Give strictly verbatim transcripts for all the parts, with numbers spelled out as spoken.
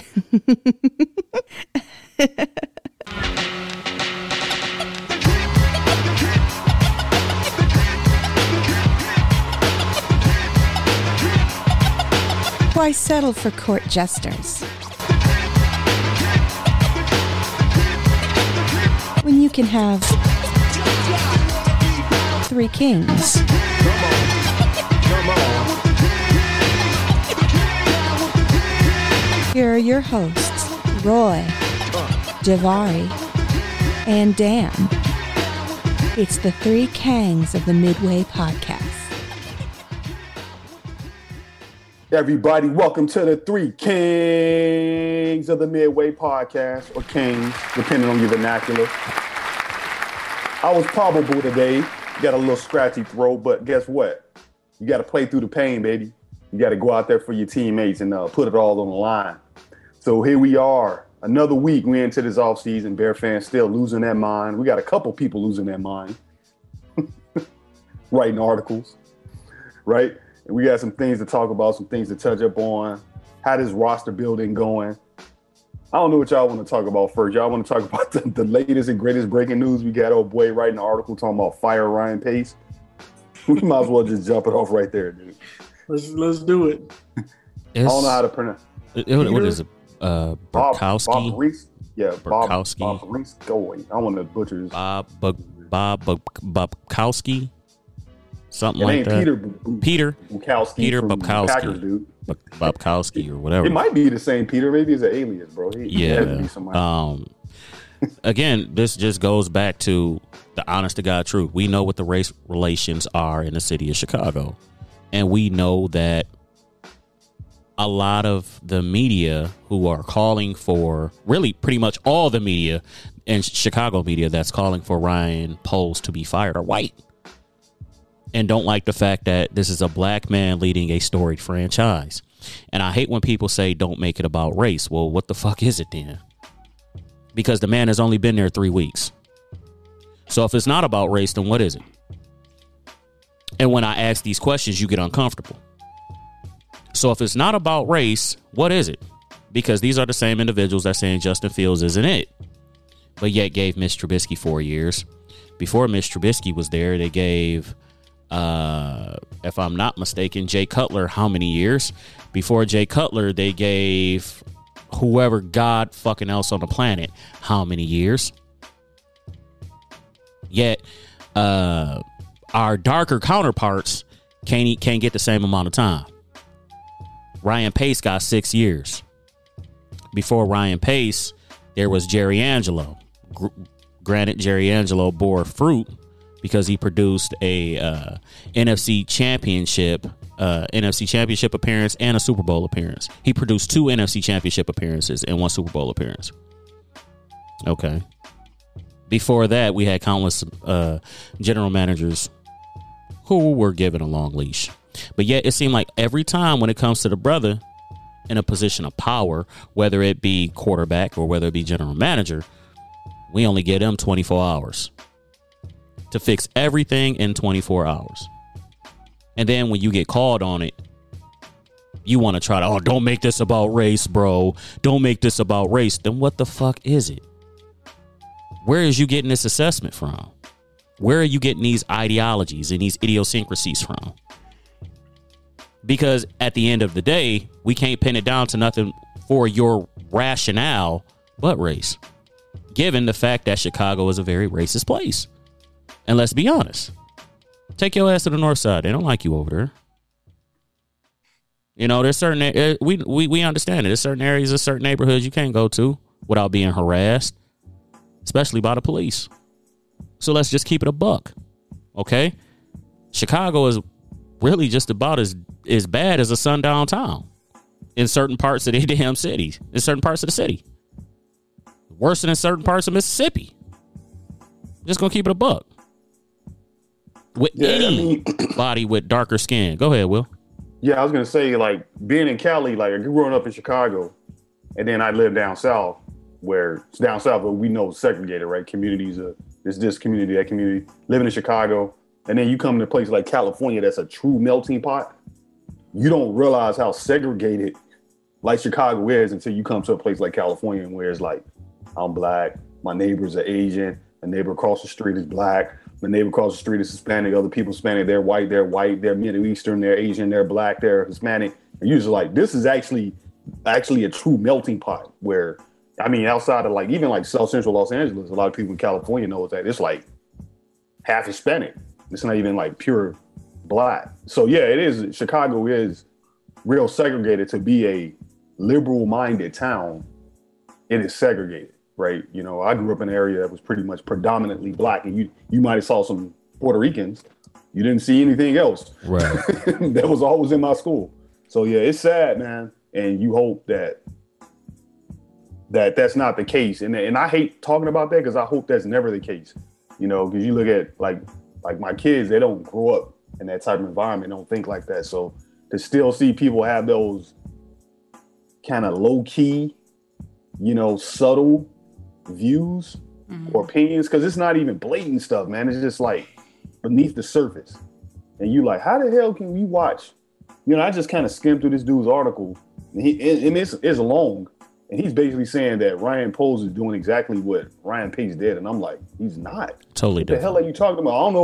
Why settle for court jesters when you can have three kings? Here are your hosts, Roy, Javari, and Dan. It's the three Kangs of the Midway Podcast. Everybody, welcome to the three Kings of the Midway Podcast, or Kings, depending on your vernacular. I was probable today. Got a little scratchy throat, but guess what? You got to play through the pain, baby. You got to go out there for your teammates and uh, put it all on the line. So here we are, another week. We into this offseason. Bear fans still losing their mind. We got a couple people losing their mind, writing articles, right? And we got some things to talk about, some things to touch up on. How this roster building going? I don't know what y'all want to talk about first. Y'all want to talk about the, the latest and greatest breaking news? We got old boy writing an article talking about fire Ryan Pace. We might as well just jump it off right there, dude. Let's let's do it. I don't know how to pronounce it. What is it? Uh, Burkowski? Bob, Bob Reese? Yeah, Burkowski. Bob, Bob Reese. Go away. I want to butcher this. Bob, Bob, Bob, Bob Bobkowski. Something it like ain't that. Peter B- Peter. Bukowski Peter from Bobkowski. Packers, dude. Bobkowski or whatever. It might be the same Peter. Maybe it's an alias, bro. He, yeah. He has to be somebody. Um. Again, this just goes back to the honest to God truth. We know what the race relations are in the city of Chicago, and we know that a lot of the media who are calling for, really pretty much all the media and Chicago media that's calling for Ryan Poles to be fired are white and don't like the fact that this is a black man leading a storied franchise. And I hate when people say don't make it about race. Well, what the fuck is it then? Because the man has only been there three weeks. So if it's not about race, then what is it? And when I ask these questions, you get uncomfortable. So if it's not about race, what is it? Because these are the same individuals that saying Justin Fields isn't it, but yet gave Mitch Trubisky four years. Before Mitch Trubisky was there, they gave, uh, if I'm not mistaken, Jay Cutler how many years? Before Jay Cutler, they gave whoever God fucking else on the planet how many years? Yet uh, our darker counterparts can't can't get the same amount of time. Ryan Pace got six years. Before Ryan Pace, there was Jerry Angelo. Gr- granted, Jerry Angelo bore fruit because he produced a uh, N F C championship, uh, N F C championship appearance and a Super Bowl appearance. He produced two N F C championship appearances and one Super Bowl appearance. Okay. Before that, we had countless uh, general managers who were given a long leash. But yet it seemed like every time when it comes to the brother in a position of power, whether it be quarterback or whether it be general manager, we only get him twenty-four hours to fix everything in twenty-four hours. And then when you get called on it, you want to try to, oh, don't make this about race, bro. Don't make this about race. Then what the fuck is it? Where is you getting this assessment from? Where are you getting these ideologies and these idiosyncrasies from? Because at the end of the day, we can't pin it down to nothing for your rationale but race, given the fact that Chicago is a very racist place. And let's be honest, take your ass to the north side. They don't like you over there. You know, there's certain, uh, we, we, we understand it. There's certain areas, there's certain neighborhoods you can't go to without being harassed, especially by the police. So let's just keep it a buck. Okay. Chicago is really just about as, as bad as a sundown town in certain parts of the damn city, in certain parts of the city. Worse than in certain parts of Mississippi. Just gonna keep it a buck. With yeah, anybody I mean, with darker skin. Go ahead, Will. Yeah, I was gonna say, like, being in Cali, like, growing up in Chicago, and then I lived down south, where it's down south, but we know it's segregated, right? Communities, uh, it's this community, that community. Living in Chicago, and then you come to a place like California that's a true melting pot. You don't realize how segregated like Chicago is until you come to a place like California where it's like, I'm black, my neighbors are Asian, my neighbor across the street is black, my neighbor across the street is Hispanic, other people Hispanic, they're white, they're white, they're Middle Eastern, they're Asian, they're black, they're Hispanic. And you're just like, this is actually actually a true melting pot where, I mean, outside of like, even like South Central Los Angeles, a lot of people in California know that it's like half Hispanic. It's not even like pure black. So yeah, it is. Chicago is real segregated. To be a liberal-minded town, it is segregated, right? You know, I grew up in an area that was pretty much predominantly black, and you you might have saw some Puerto Ricans. You didn't see anything else. Right. That was always in my school. So yeah, it's sad, man. And you hope that that that's not the case. And and I hate talking about that because I hope that's never the case. You know, because you look at like like my kids, they don't grow up in that type of environment, don't think like that. So to still see people have those kind of low key, you know, subtle views mm-hmm. or opinions, because it's not even blatant stuff, man. It's just like beneath the surface. And you like, how the hell can we watch? You know, I just kind of skimmed through this dude's article, and, he, and it's, it's long, and he's basically saying that Ryan Poles is doing exactly what Ryan Pace did, and I'm like, he's not. Totally what different. The hell are you talking about? I don't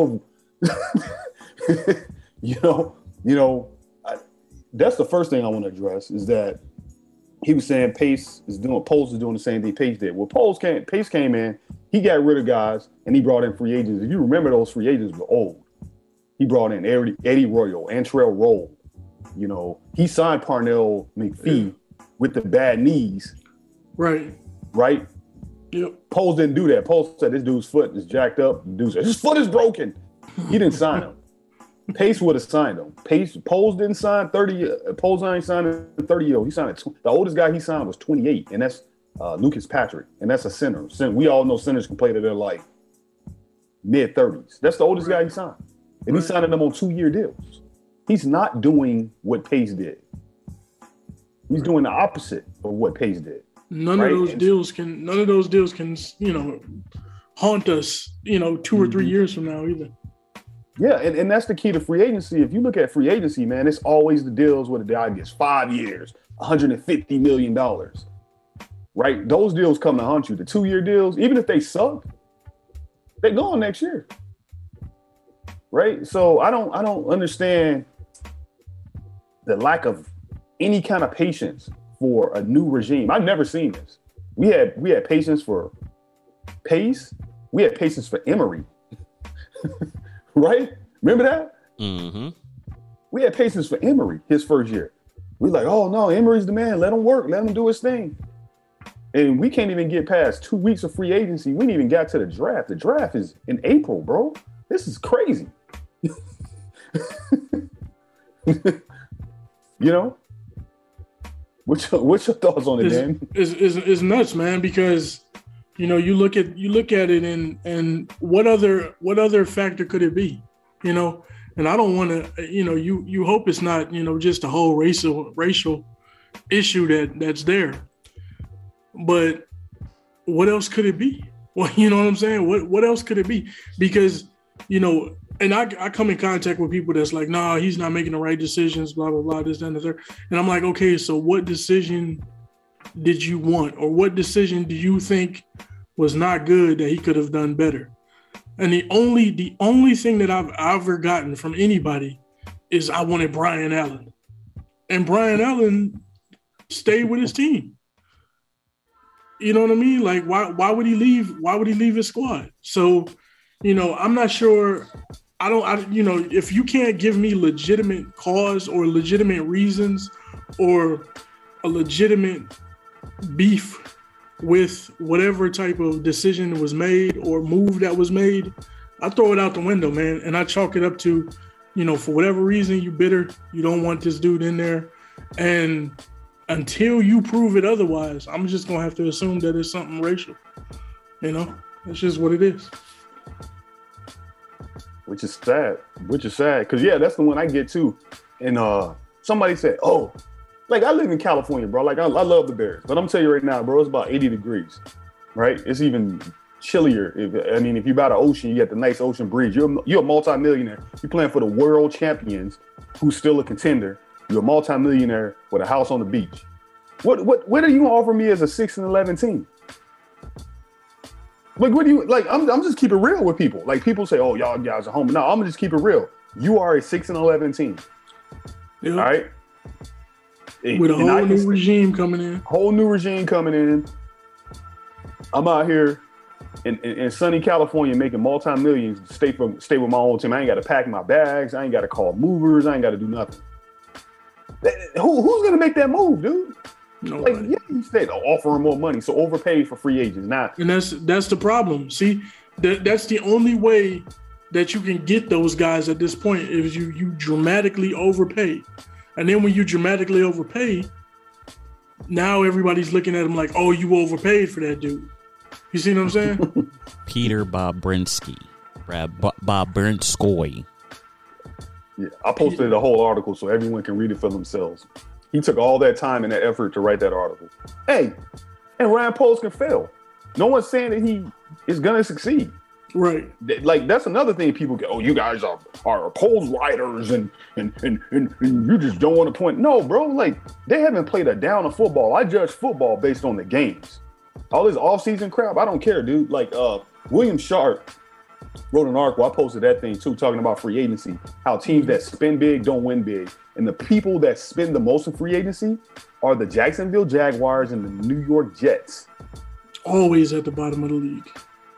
know. you know, you know, I, that's the first thing I want to address is that he was saying Pace is doing, Poles is doing the same thing Pace did. Well, Poles came, Pace came in, he got rid of guys, and he brought in free agents. If you remember, those free agents were old. He brought in Eddie, Eddie Royal, Antrell Roll. You know, he signed Parnell McPhee yeah. with the bad knees. Right. Right? Yep. Poles didn't do that. Poles said this dude's foot is jacked up. The dude said, his foot is broken. He didn't sign him. Pace would have signed him. Pace, Poles didn't sign thirty. Uh, Poles ain't signed a thirty year old. He signed a tw- the oldest guy he signed was twenty-eight, and that's uh, Lucas Patrick, and that's a center. We all know centers can play to their like mid thirties. That's the oldest right. guy he signed, and right. he signed them on two year deals. He's not doing what Pace did. He's doing the opposite of what Pace did. None right? of those and deals can. None of those deals can. You know, haunt us. You know, two or three mm-hmm. years from now, either. Yeah, and, and that's the key to free agency. If you look at free agency, man, it's always the deals where the guy gets five years, one hundred fifty million dollars. Right? Those deals come to haunt you. The two-year deals, even if they suck, they're gone next year. Right? So I don't I don't understand the lack of any kind of patience for a new regime. I've never seen this. We had we had patience for Pace. We had patience for Emery. Right? Remember that? Mm-hmm. We had patience for Emery his first year. We like, oh no, Emery's the man. Let him work. Let him do his thing. And we can't even get past two weeks of free agency. We didn't even got to the draft. The draft is in April, bro. This is crazy. You know? What's your, what's your thoughts on it, it's, Dan? It's, it's, it's nuts, man, because you know, you look at you look at it and and what other what other factor could it be? You know, and I don't want to, you know, you you hope it's not, you know, just a whole racial racial issue that that's there. But what else could it be? Well, you know what I'm saying? What what else could it be? Because, you know, and I, I come in contact with people that's like, nah, he's not making the right decisions, blah, blah, blah, this, that, and the third. And I'm like, okay, so what decision did you want? Or what decision do you think was not good that he could have done better? And the only the only thing that I've ever gotten from anybody is I wanted Brian Allen. And Brian Allen stayed with his team. You know what I mean? Like, why why would he leave? Why would he leave his squad? So, you know, I'm not sure. I don't, I, you know, if you can't give me legitimate cause or legitimate reasons or a legitimate beef with whatever type of decision was made or move that was made, I throw it out the window, man. And I chalk it up to, you know, for whatever reason, you bitter, you don't want this dude in there. And until you prove it otherwise, I'm just going to have to assume that it's something racial. You know, it's just what it is. Which is sad, which is sad. Because, yeah, that's the one I get too. And uh, somebody said, oh, like I live in California, bro. Like I, I love the Bears. But I'm telling you right now, bro, it's about eighty degrees, right? It's even chillier. If, I mean, if you're by the ocean, you got the nice ocean breeze. You're, you're a multimillionaire. You're playing for the world champions who's still a contender. You're a multimillionaire with a house on the beach. What what what are you gonna offer me as a six and eleven team? Like, what do you like? I'm I'm just keep it real with people. Like, people say, "Oh, y'all guys are home." No, I'm gonna just keep it real. You are a six and eleven team. Yep. All right. With a whole new regime coming in. Whole new regime coming in. I'm out here in, in, in sunny California making multi-millions to stay from stay with my own team. I ain't got to pack my bags. I ain't got to call movers. I ain't got to do nothing. Who who's gonna make that move, dude? Nobody. Like, yeah, you said offering more money, so overpay for free agents. Not, and that's that's the problem. See, that that's the only way that you can get those guys at this point is you you dramatically overpay, and then when you dramatically overpay, now everybody's looking at him like, oh, you overpaid for that dude. You see what I'm saying? Peter Bobrinsky, Bob Bobrinsky. Yeah, I posted a whole article so everyone can read it for themselves. He took all that time and that effort to write that article. Hey, and Ryan Poles can fail. No one's saying that he is going to succeed. Right. Like, that's another thing people go, oh, you guys are, are Poles writers and, and, and, and, and you just don't want to point. No, bro, like, they haven't played a down of football. I judge football based on the games. All this offseason crap, I don't care, dude. Like, uh, William Sharp wrote an article. I posted that thing too, talking about free agency, how teams that spend big don't win big. And the people that spend the most in free agency are the Jacksonville Jaguars and the New York Jets. Always at the bottom of the league.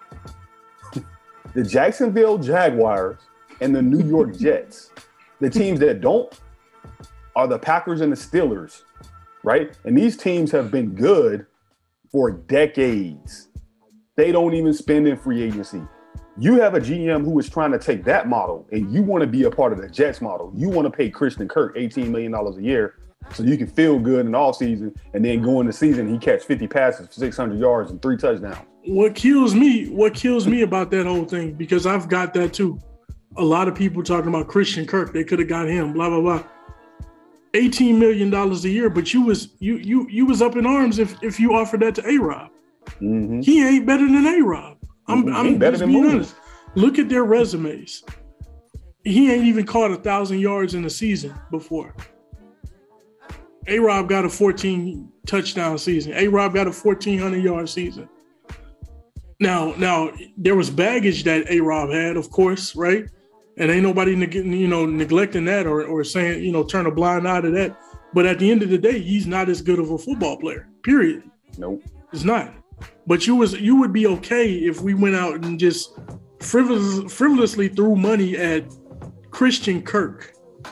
The Jacksonville Jaguars and the New York Jets. The teams that don't are the Packers and the Steelers, right? And these teams have been good for decades. They don't even spend in free agency. You have a G M who is trying to take that model, and you want to be a part of the Jets model. You want to pay Christian Kirk eighteen million dollars a year so you can feel good in the offseason, and then go in the season, he catch fifty passes for six hundred yards and three touchdowns. What kills me, what kills me about that whole thing, because I've got that too. A lot of people talking about Christian Kirk, they could have got him, blah, blah, blah. eighteen million dollars a year, but you was you you you was up in arms if, if you offered that to A-Rob. Mm-hmm. He ain't better than A-Rob. I'm, mm-hmm. I'm better than being honest. Look at their resumes. He ain't even caught a thousand yards in a season before. A-Rob got a fourteen touchdown season. A-Rob got a fourteen hundred yard season. Now, now there was baggage that A-Rob had, of course, right? And ain't nobody, you know, neglecting that or or saying, you know, turn a blind eye to that. But at the end of the day, he's not as good of a football player. Period. Nope. It's not. But you was you would be okay if we went out and just frivolous, frivolously threw money at Christian Kirk.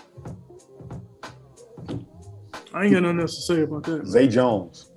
I ain't got nothing else to say about that. Zay Jones.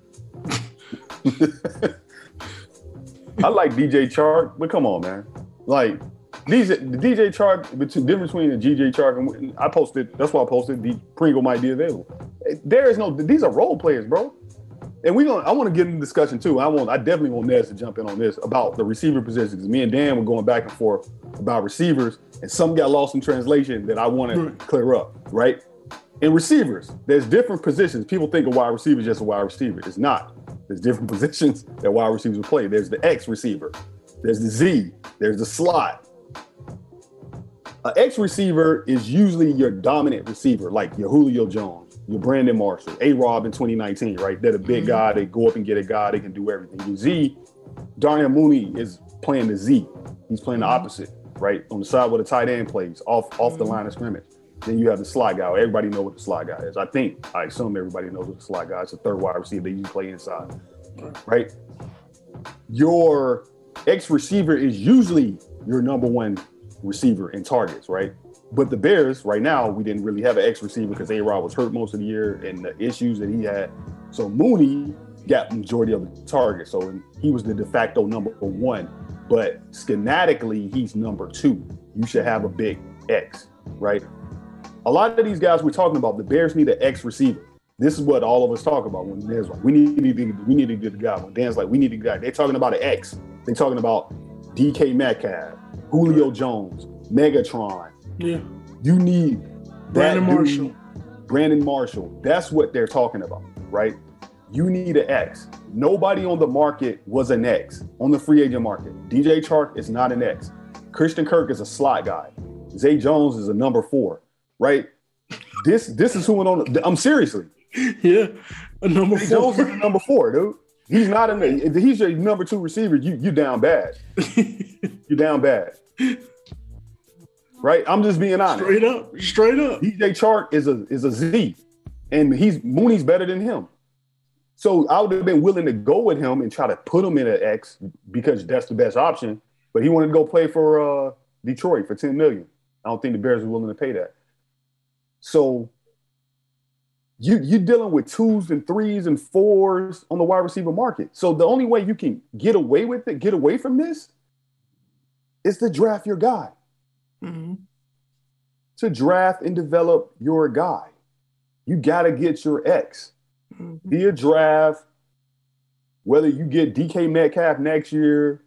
I like D J Chark, but come on, man. Like, these the D J Chark, the difference between the D J Chark and I posted, that's why I posted, the Pringle might be available. There is no, these are role players, bro. And we gonna, I want to get into discussion too. I want, I definitely want Nez to jump in on this about the receiver positions. Because me and Dan were going back and forth about receivers, and some got lost in translation that I want to clear up. Right? In receivers, there's different positions. People think a wide receiver is just a wide receiver. It's not. There's different positions that wide receivers play. There's the X receiver. There's the Z. There's the slot. An X receiver is usually your dominant receiver, like your Julio Jones, your Brandon Marshall, A-Rob in twenty nineteen, right? They're the big guy. They go up and get a guy. They can do everything. Your Z, Darnell Mooney is playing the Z. He's playing the opposite, right? On the side where the tight end plays, off, off the line of scrimmage. Then you have the slot guy. Everybody knows what the slot guy is. I think, I assume everybody knows what the slot guy is. It's a third wide receiver. They usually play inside, right? Your X receiver is usually your number one receiver in targets, right? But the Bears, right now, we didn't really have an X receiver because A-Rod was hurt most of the year and the issues that he had. So Mooney got the majority of the targets. So he was the de facto number one. But schematically, he's number two. You should have a big X, right? A lot of these guys we're talking about, the Bears need an X receiver. This is what all of us talk about when there's like, we need to we need to get a guy. When Dan's like, we need to get a guy. They're talking about an X. They're talking about D K Metcalf, Julio Jones, Megatron. Yeah. You need Brandon that Marshall. Dude, Brandon Marshall. That's what they're talking about, right? You need an X. Nobody on the market was an X on the free agent market. D J Chark is not an X. Christian Kirk is a slot guy. Zay Jones is a number four, right? This this is who went on. I'm seriously. Yeah. a number Zay four. Jones is the number four, dude. He's not in the. If he's your number two receiver, you you down bad. You down bad. Right? I'm just being honest. Straight up. Straight up. D J Chark is a is a Z, and he's Mooney's better than him. So I would have been willing to go with him and try to put him in an X because that's the best option. But he wanted to go play for uh, Detroit for ten million dollars. I don't think the Bears are willing to pay that. So you you're dealing with twos and threes and fours on the wide receiver market. So the only way you can get away with it, get away from this, is to draft your guy. Mm-hmm. To draft and develop your guy. You got to get your X. Mm-hmm. Via draft, whether you get D K Metcalf next year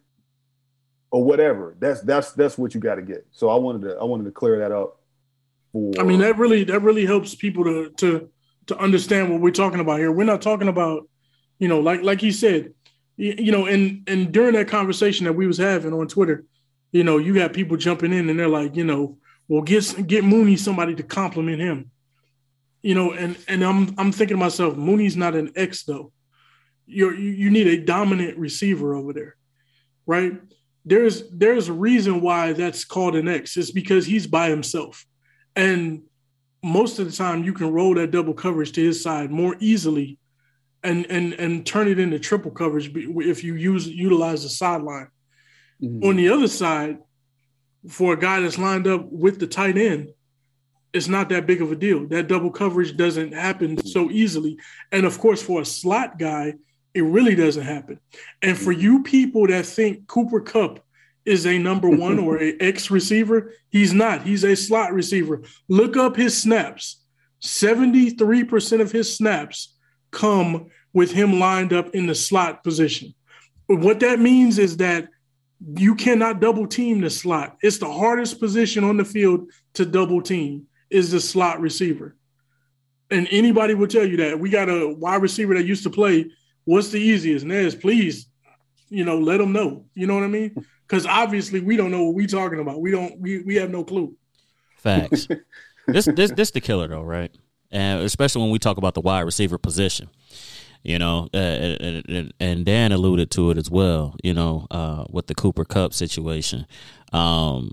or whatever, that's that's that's what you got to get. So I wanted to I wanted to clear that up. For, I mean, that really that really helps people to to to understand what we're talking about here. We're not talking about, you know, like like he said, you, you know, and and during that conversation that we was having on Twitter, you know, you got people jumping in and they're like, you know, well, get get Mooney somebody to compliment him. You know, and and I'm I'm thinking to myself, Mooney's not an X though. You're, you you need a dominant receiver over there, right? There's there's a reason why that's called an X. It's because he's by himself, and most of the time you can roll that double coverage to his side more easily, and and and turn it into triple coverage if you use utilize the sideline. Mm-hmm. On the other side, for a guy that's lined up with the tight end, it's not that big of a deal. That double coverage doesn't happen so easily. And of course, for a slot guy, it really doesn't happen. And for you people that think Cooper Kupp is a number one or a X receiver, he's not. He's a slot receiver. Look up his snaps. seventy-three percent of his snaps come with him lined up in the slot position. But what that means is that you cannot double team the slot. It's the hardest position on the field to double team. Is the slot receiver. And anybody will tell you that. We got a wide receiver that used to play. What's the easiest? Nez, please, you know, let them know. You know what I mean? Because obviously we don't know what we're talking about. We don't, we, we have no clue. Facts. this, this, this the killer though, right? And especially when we talk about the wide receiver position, you know, uh, and, and Dan alluded to it as well, you know, uh, with the Cooper Kupp situation. Um,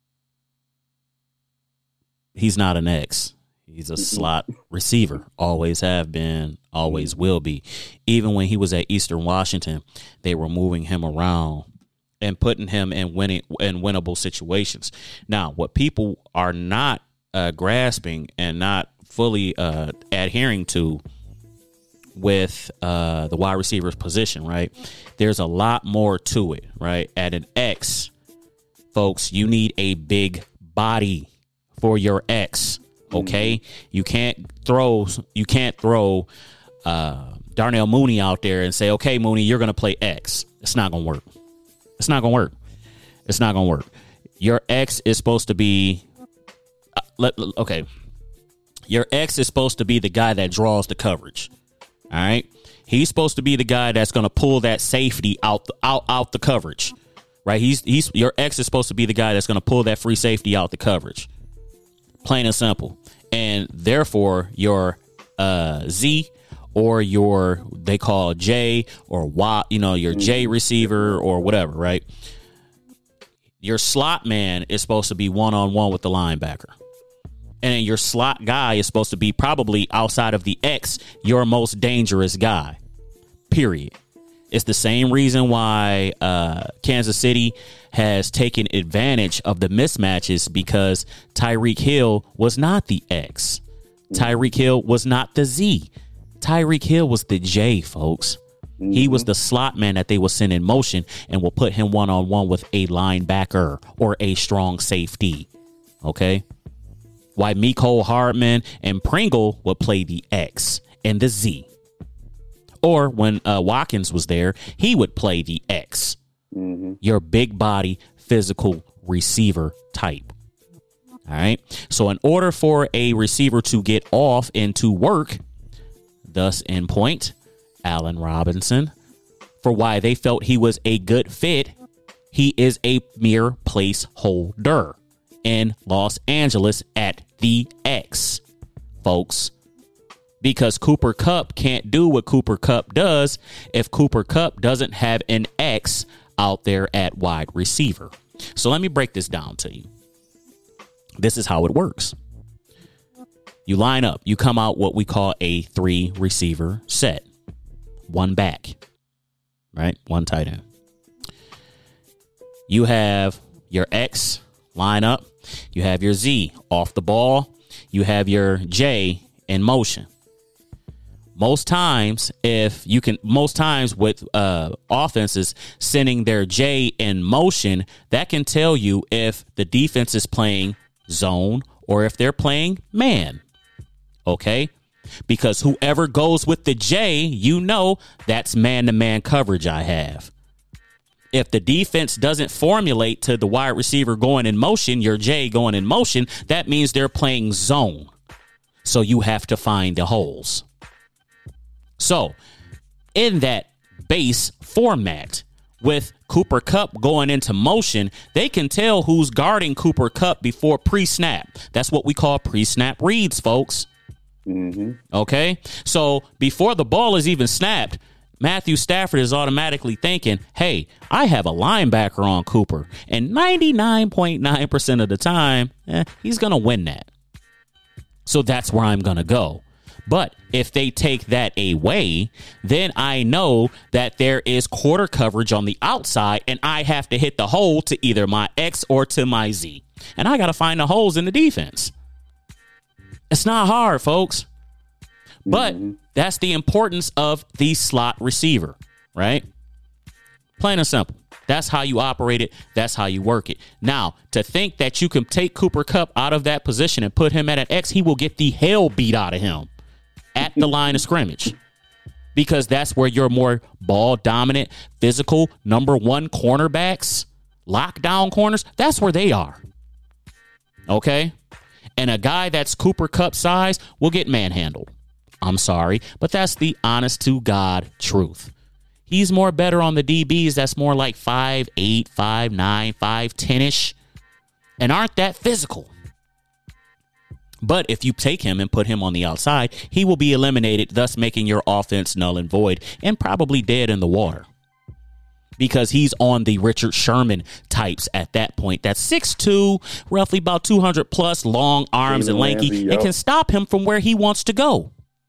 He's not an X. He's a slot receiver. Always have been, always will be. Even when he was at Eastern Washington, they were moving him around and putting him in winning in winnable situations. Now, what people are not uh, grasping and not fully uh, adhering to with uh, the wide receiver's position, right? There's a lot more to it, right? At an X, folks, you need a big body for your X, okay? Mm-hmm. You can't throw you can't throw uh, Darnell Mooney out there and say, okay, Mooney, you're going to play X. It's not going to work. It's not going to work. It's not going to work. Your X is supposed to be, uh, let, okay, your X is supposed to be the guy that draws the coverage, all right? He's supposed to be the guy that's going to pull that safety out the, out, out the coverage, right? He's he's Your X is supposed to be the guy that's going to pull that free safety out the coverage. Plain and simple. And therefore, your uh, Z or your, they call J or Y, you know, your J receiver or whatever, right? Your slot man is supposed to be one-on-one with the linebacker. And then your slot guy is supposed to be probably outside of the X, your most dangerous guy, period. It's the same reason why uh, Kansas City has taken advantage of the mismatches because Tyreek Hill was not the X. Tyreek Hill was not the Z. Tyreek Hill was the J, folks. Mm-hmm. He was the slot man that they will send in motion and will put him one-on-one with a linebacker or a strong safety. Okay? Why Mecole Hardman and Pringle would play the X and the Z. Or when uh, Watkins was there, he would play the X. Mm-hmm. Your big body, physical receiver type. All right. So in order for a receiver to get off and to work, thus in point, Allen Robinson, for why they felt he was a good fit, he is a mere placeholder in Los Angeles at the X. Folks, because Cooper Kupp can't do what Cooper Kupp does if Cooper Kupp doesn't have an X out there at wide receiver. So let me break this down to you. This is how it works. You line up. You come out what we call a three receiver set. One back, right? One tight end. You have your X line up. You have your Z off the ball. You have your J in motion. Most times, if you can, most times with uh, offenses sending their J in motion, that can tell you if the defense is playing zone or if they're playing man. Okay? Because whoever goes with the J, you know that's man-to-man coverage I have. If the defense doesn't formulate to the wide receiver going in motion, your J going in motion, that means they're playing zone. So you have to find the holes. So in that base format with Cooper Kupp going into motion, they can tell who's guarding Cooper Kupp before pre-snap. That's what we call pre-snap reads, folks. Mm-hmm. Okay, so before the ball is even snapped, Matthew Stafford is automatically thinking, hey, I have a linebacker on Cooper. And ninety-nine point nine percent of the time, eh, he's going to win that. So that's where I'm going to go. But if they take that away, then I know that there is quarter coverage on the outside and I have to hit the hole to either my X or to my Z. And I got to find the holes in the defense. It's not hard, folks. But mm-hmm. that's the importance of the slot receiver, right? Plain and simple. That's how you operate it. That's how you work it. Now, to think that you can take Cooper Kupp out of that position and put him at an X, he will get the hell beat out of him at the line of scrimmage, because that's where your more ball dominant, physical, number one cornerbacks, lockdown corners, that's where they are. Okay? And a guy that's Cooper Kupp size will get manhandled. I'm sorry, but that's the honest to God truth. He's more better on the D Bs that's more like five eight, five nine, five ten-ish and aren't that physical. But if you take him and put him on the outside, he will be eliminated, thus making your offense null and void and probably dead in the water. Because he's on the Richard Sherman types at that point. That's six two, roughly about two hundred plus, long arms and lanky, Ramsey, yep. and can stop him from where he wants to go.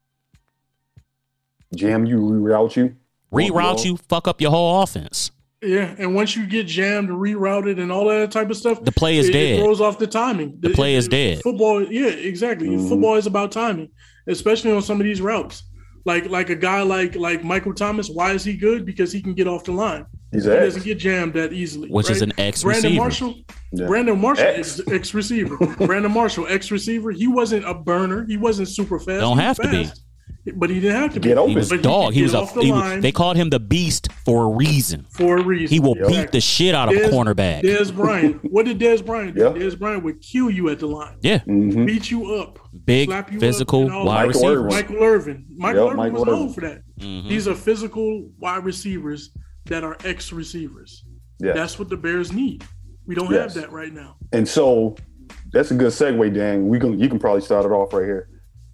Jam you, reroute you. Reroute you, fuck up your whole offense. Yeah, and once you get jammed, rerouted, and all that type of stuff, the play is it, dead. It throws off the timing. The play it, is it, dead. Football, yeah, exactly. Mm-hmm. Football is about timing, especially on some of these routes. Like like a guy like like Michael Thomas, why is he good? Because he can get off the line. He's he X. doesn't get jammed that easily. Which right? is an X Brandon receiver. Marshall, yeah. Brandon Marshall, X. X, X receiver. Brandon Marshall, X receiver. He wasn't a burner. He wasn't super fast. Don't have fast, to be. But he didn't have to get be. Open. He was but dog. He, he was a. He was, they called him the Beast for a reason. For a reason. He will yep. beat the shit out of Dez, a cornerback. Dez Bryant. What did Dez Bryant do? Yep. Dez Bryant would kill you at the line. Yeah. Mm-hmm. Beat you up. Big, you physical, up, wide receiver. Michael Irvin. Michael yep, Irvin Michael was Irvin. known for that. Mm-hmm. These are physical wide receivers that are X receivers. Yes. That's what the Bears need. We don't yes. have that right now. And so that's a good segue, Dan. We can you can probably start it off right here.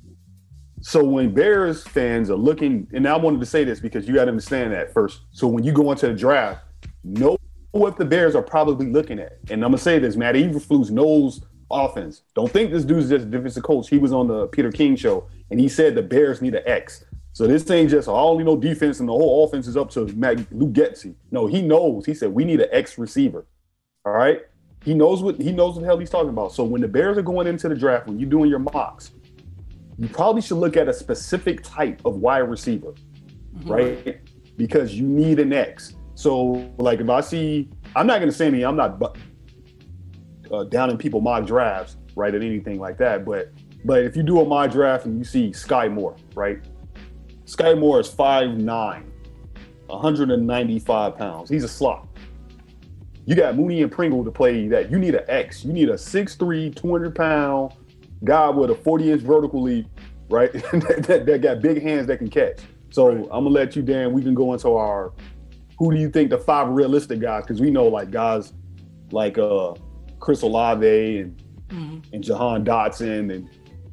So when Bears fans are looking, and I wanted to say this because you got to understand that first. So when you go into the draft, know what the Bears are probably looking at. And I'm going to say this, Matt Eberflus knows offense. Don't think this dude's just a defensive coach. He was on the Peter King show, and he said the Bears need an X. So this thing just, I only know defense, and the whole offense is up to Matt, Luke Getsy. No, he knows. He said, we need an X receiver. All right? He knows what he knows what the hell he's talking about. So when the Bears are going into the draft, when you're doing your mocks, you probably should look at a specific type of wide receiver, mm-hmm. right? Because you need an X. So, like, if I see, I'm not going to say anything. I'm not uh, down in people mock drafts, right, or anything like that. But, but if you do a mock draft and you see Sky Moore, right? Sky Moore is five nine, one hundred ninety-five pounds. He's a slot. You got Mooney and Pringle to play that. You need an X. You need a six three, two hundred pound guy with a forty inch vertical leap, right? that, that, that got big hands that can catch. So right. I'm gonna let you, Dan. We can go into our who do you think the five realistic guys? Because we know like guys like uh, Chris Olave and mm-hmm. and Jahan Dotson and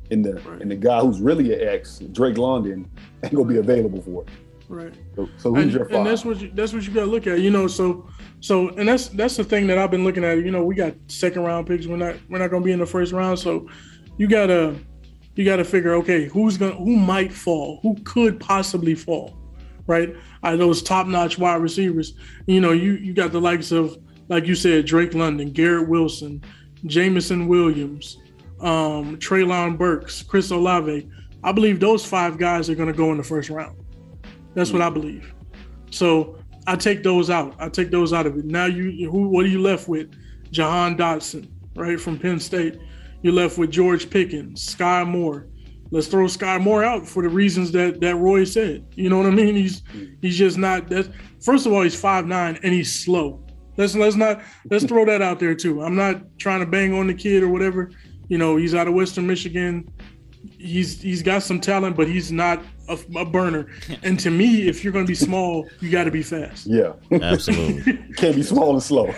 and the right. and the guy who's really an X, Drake London, ain't gonna be available for it. Right. So, so who's and, your five? And that's what you, that's what you got to look at. You know, so so and that's that's the thing that I've been looking at. You know, we got second round picks. We're not we're not gonna be in the first round. So you gotta you gotta figure, okay, who's gonna who might fall, who could possibly fall, right? Out of those top notch wide receivers. You know, you you got the likes of, like you said, Drake London, Garrett Wilson, Jameson Williams, um, Treylon Burks, Chris Olave. I believe those five guys are going to go in the first round. That's what I believe. So I take those out. I take those out of it. Now you, who? What are you left with? Jahan Dotson, right, from Penn State. You're left with George Pickens, Sky Moore. Let's throw Sky Moore out for the reasons that that Roy said. You know what I mean? He's he's just not. That. First of all, he's five nine and he's slow. Let's let's not let's throw that out there too. I'm not trying to bang on the kid or whatever. You know, he's out of Western Michigan. He's he's got some talent, but he's not a, a burner. And to me, if you're going to be small, you got to be fast. Yeah, absolutely. Can't be small and slow.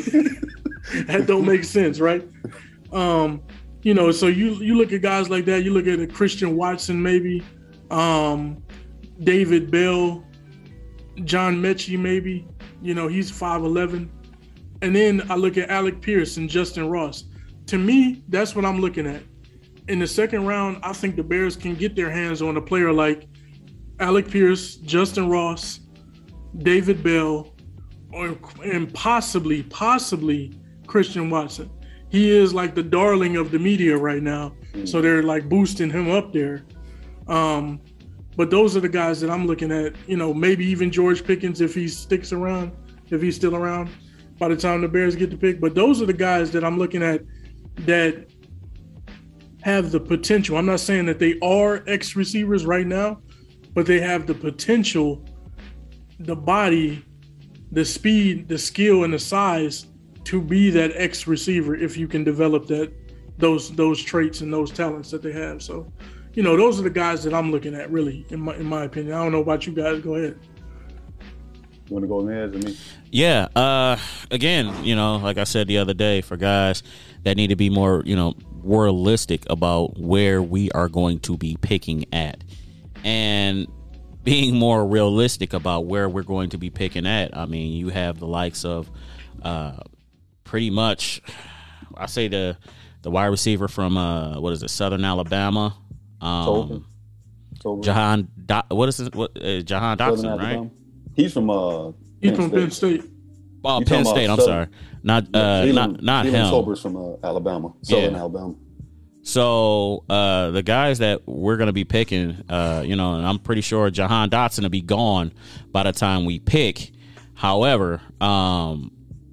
That don't make sense, right? Um, you know, so you you look at guys like that. You look at a Christian Watson, maybe um, David Bell, John Mechie, maybe. You know, he's five eleven. And then I look at Alec Pierce and Justin Ross. To me, that's what I'm looking at. In the second round, I think the Bears can get their hands on a player like Alec Pierce, Justin Ross, David Bell, or and possibly, possibly Christian Watson. He is like the darling of the media right now. So they're like boosting him up there. Um, but those are the guys that I'm looking at. You know, maybe even George Pickens if he sticks around, if he's still around by the time the Bears get the pick. But those are the guys that I'm looking at that have the potential. I'm not saying that they are X receivers right now, but they have the potential, the body, the speed, the skill, and the size to be that X receiver if you can develop that those those traits and those talents that they have. So, you know, those are the guys that I'm looking at, really, in my in my opinion. I don't know about you guys. Go ahead. You want to go next? I mean, yeah. Uh, again, you know, like I said the other day, for guys that need to be more, you know, realistic about where we are going to be picking at, and being more realistic about where we're going to be picking at. I mean, you have the likes of, uh, pretty much, I say the the wide receiver from uh, what is it, Southern Alabama, um, Jahan. Do- what is it? What uh, Jahan Dotson, right? He's from uh, he's Penn from Penn State. Oh, Penn State. I'm sorry, not uh, Jalen, not not Jalen him. Sober's from uh, Alabama, Southern yeah. Alabama. So uh, the guys that we're going to be picking, uh, you know, and I'm pretty sure Jahan Dotson will be gone by the time we pick. However, um,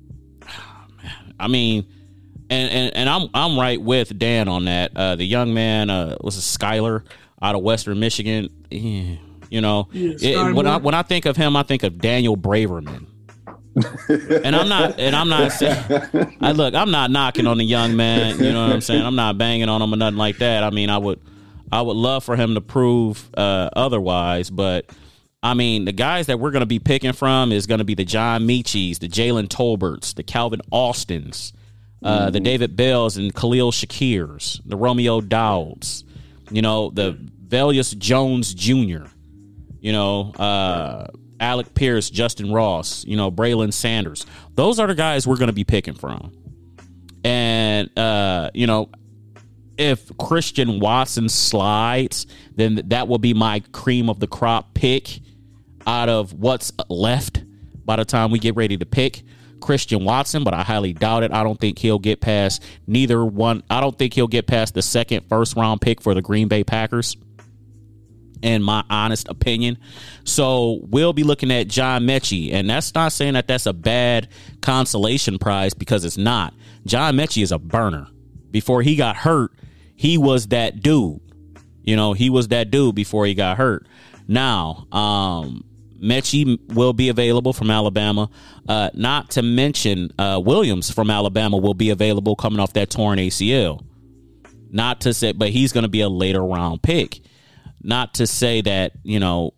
I mean, and, and, and I'm I'm right with Dan on that. Uh, the young man uh, was a Skyler out of Western Michigan. Yeah, you know, yeah, it, when I when I think of him, I think of Daniel Braverman. and I'm not, and I'm not saying, I look, I'm not knocking on the young man. You know what I'm saying? I'm not banging on him or nothing like that. I mean, I would, I would love for him to prove uh, otherwise. But I mean, the guys that we're going to be picking from is going to be the John Mechies, the Jalen Tolberts, the Calvin Austins, uh, mm-hmm. the David Bells and Khalil Shakirs, the Romeo Dowds, you know, the Velius Jones Junior, you know, uh, Alec Pierce, Justin Ross, you know, Braylon Sanders. Those are the guys we're going to be picking from. And, uh, you know, if Christian Watson slides, then that will be my cream of the crop pick out of what's left by the time we get ready to pick Christian Watson, but I highly doubt it. I don't think he'll get past neither one. I don't think he'll get past the second first round pick for the Green Bay Packers, in my honest opinion. So we'll be looking at John Mechie, and that's not saying that that's a bad consolation prize, because it's not. John Mechie is a burner. Before he got hurt, he was that dude. You know, he was that dude before he got hurt. Now, um, Mechie will be available from Alabama. Uh, not to mention uh, Williams from Alabama will be available coming off that torn A C L. Not to say, but he's going to be a later round pick. Not to say that, you know.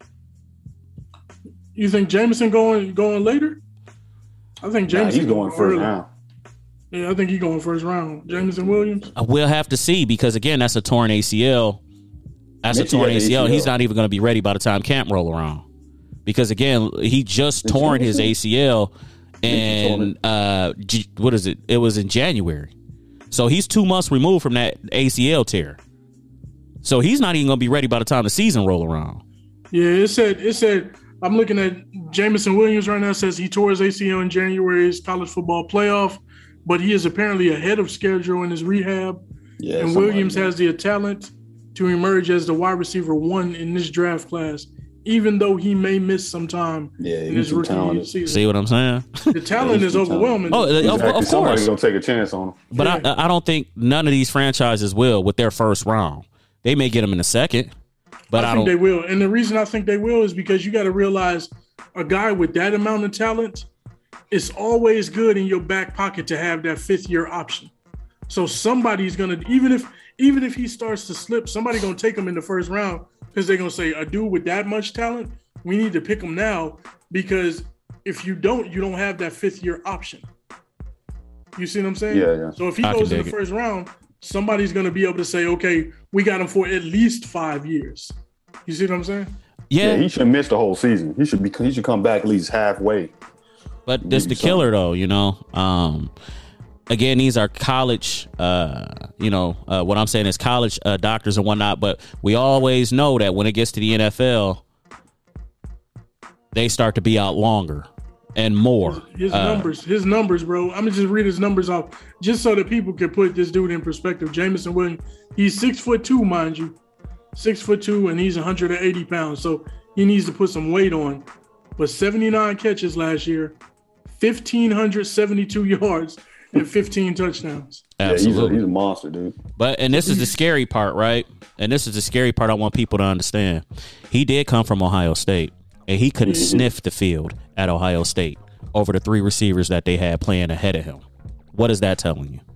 You think Jameson going going later? I think Jameson nah, he's going first early. round. Yeah, I think he's going first round. Jameson Williams. We'll have to see because again, that's a torn A C L. That's Mitchie a torn had A C L. A C L. He's not even going to be ready by the time camp roll around. Because again, he just Did torn you his see? A C L, Mitchie torn and it. uh, G- what is it? It was in January, so he's two months removed from that A C L tear. So he's not even going to be ready by the time the season roll around. Yeah, it said it said I'm looking at Jameson Williams right now. It says he tore his A C L in January's college football playoff, but he is apparently ahead of schedule in his rehab. Yeah, and somebody- Williams has the talent to emerge as the wide receiver one in this draft class, even though he may miss some time Yeah, in he's his too rookie talented. season. See what I'm saying? The talent Yeah, is he's too overwhelming. Oh, of, Exactly. of Somebody's course. gonna take a chance on him. But Yeah. I, I don't think none of these franchises will with their first round. They may get him in a second, but I, I, think they don't. will. And the reason I think they will is because you got to realize a guy with that amount of talent, it's always good in your back pocket to have that fifth year option. So somebody's gonna, even if even if he starts to slip, somebody's gonna take him in the first round because they're gonna say, a dude with that much talent, we need to pick him now, because if you don't, you don't have that fifth year option. You see what I'm saying? Yeah, yeah. So if he I can goes in the dig it. first round, somebody's gonna be able to say, okay, we got him for at least five years. You see what I'm saying? Yeah, Yeah, he should miss the whole season. He should be. He should come back at least halfway. but this the Maybe killer though, you know. Um, again, these are college. Uh, you know, uh, what I'm saying is college uh, doctors and whatnot. But we always know that when it gets to the N F L, they start to be out longer and more. His Uh, numbers, his numbers, bro. I'm gonna just read his numbers off, just so that people can put this dude in perspective. Jameson Williams, he's six foot two, mind you, six foot two, and he's one hundred eighty pounds. So he needs to put some weight on. But seventy-nine catches last year, one thousand five hundred seventy-two yards, and fifteen touchdowns. Yeah, he's a, Absolutely. he's a monster, dude. But and this is the scary part, right? And this is the scary part I want people to understand. He did come from Ohio State, and he couldn't sniff the field at Ohio State over the three receivers that they had playing ahead of him. What is that telling you?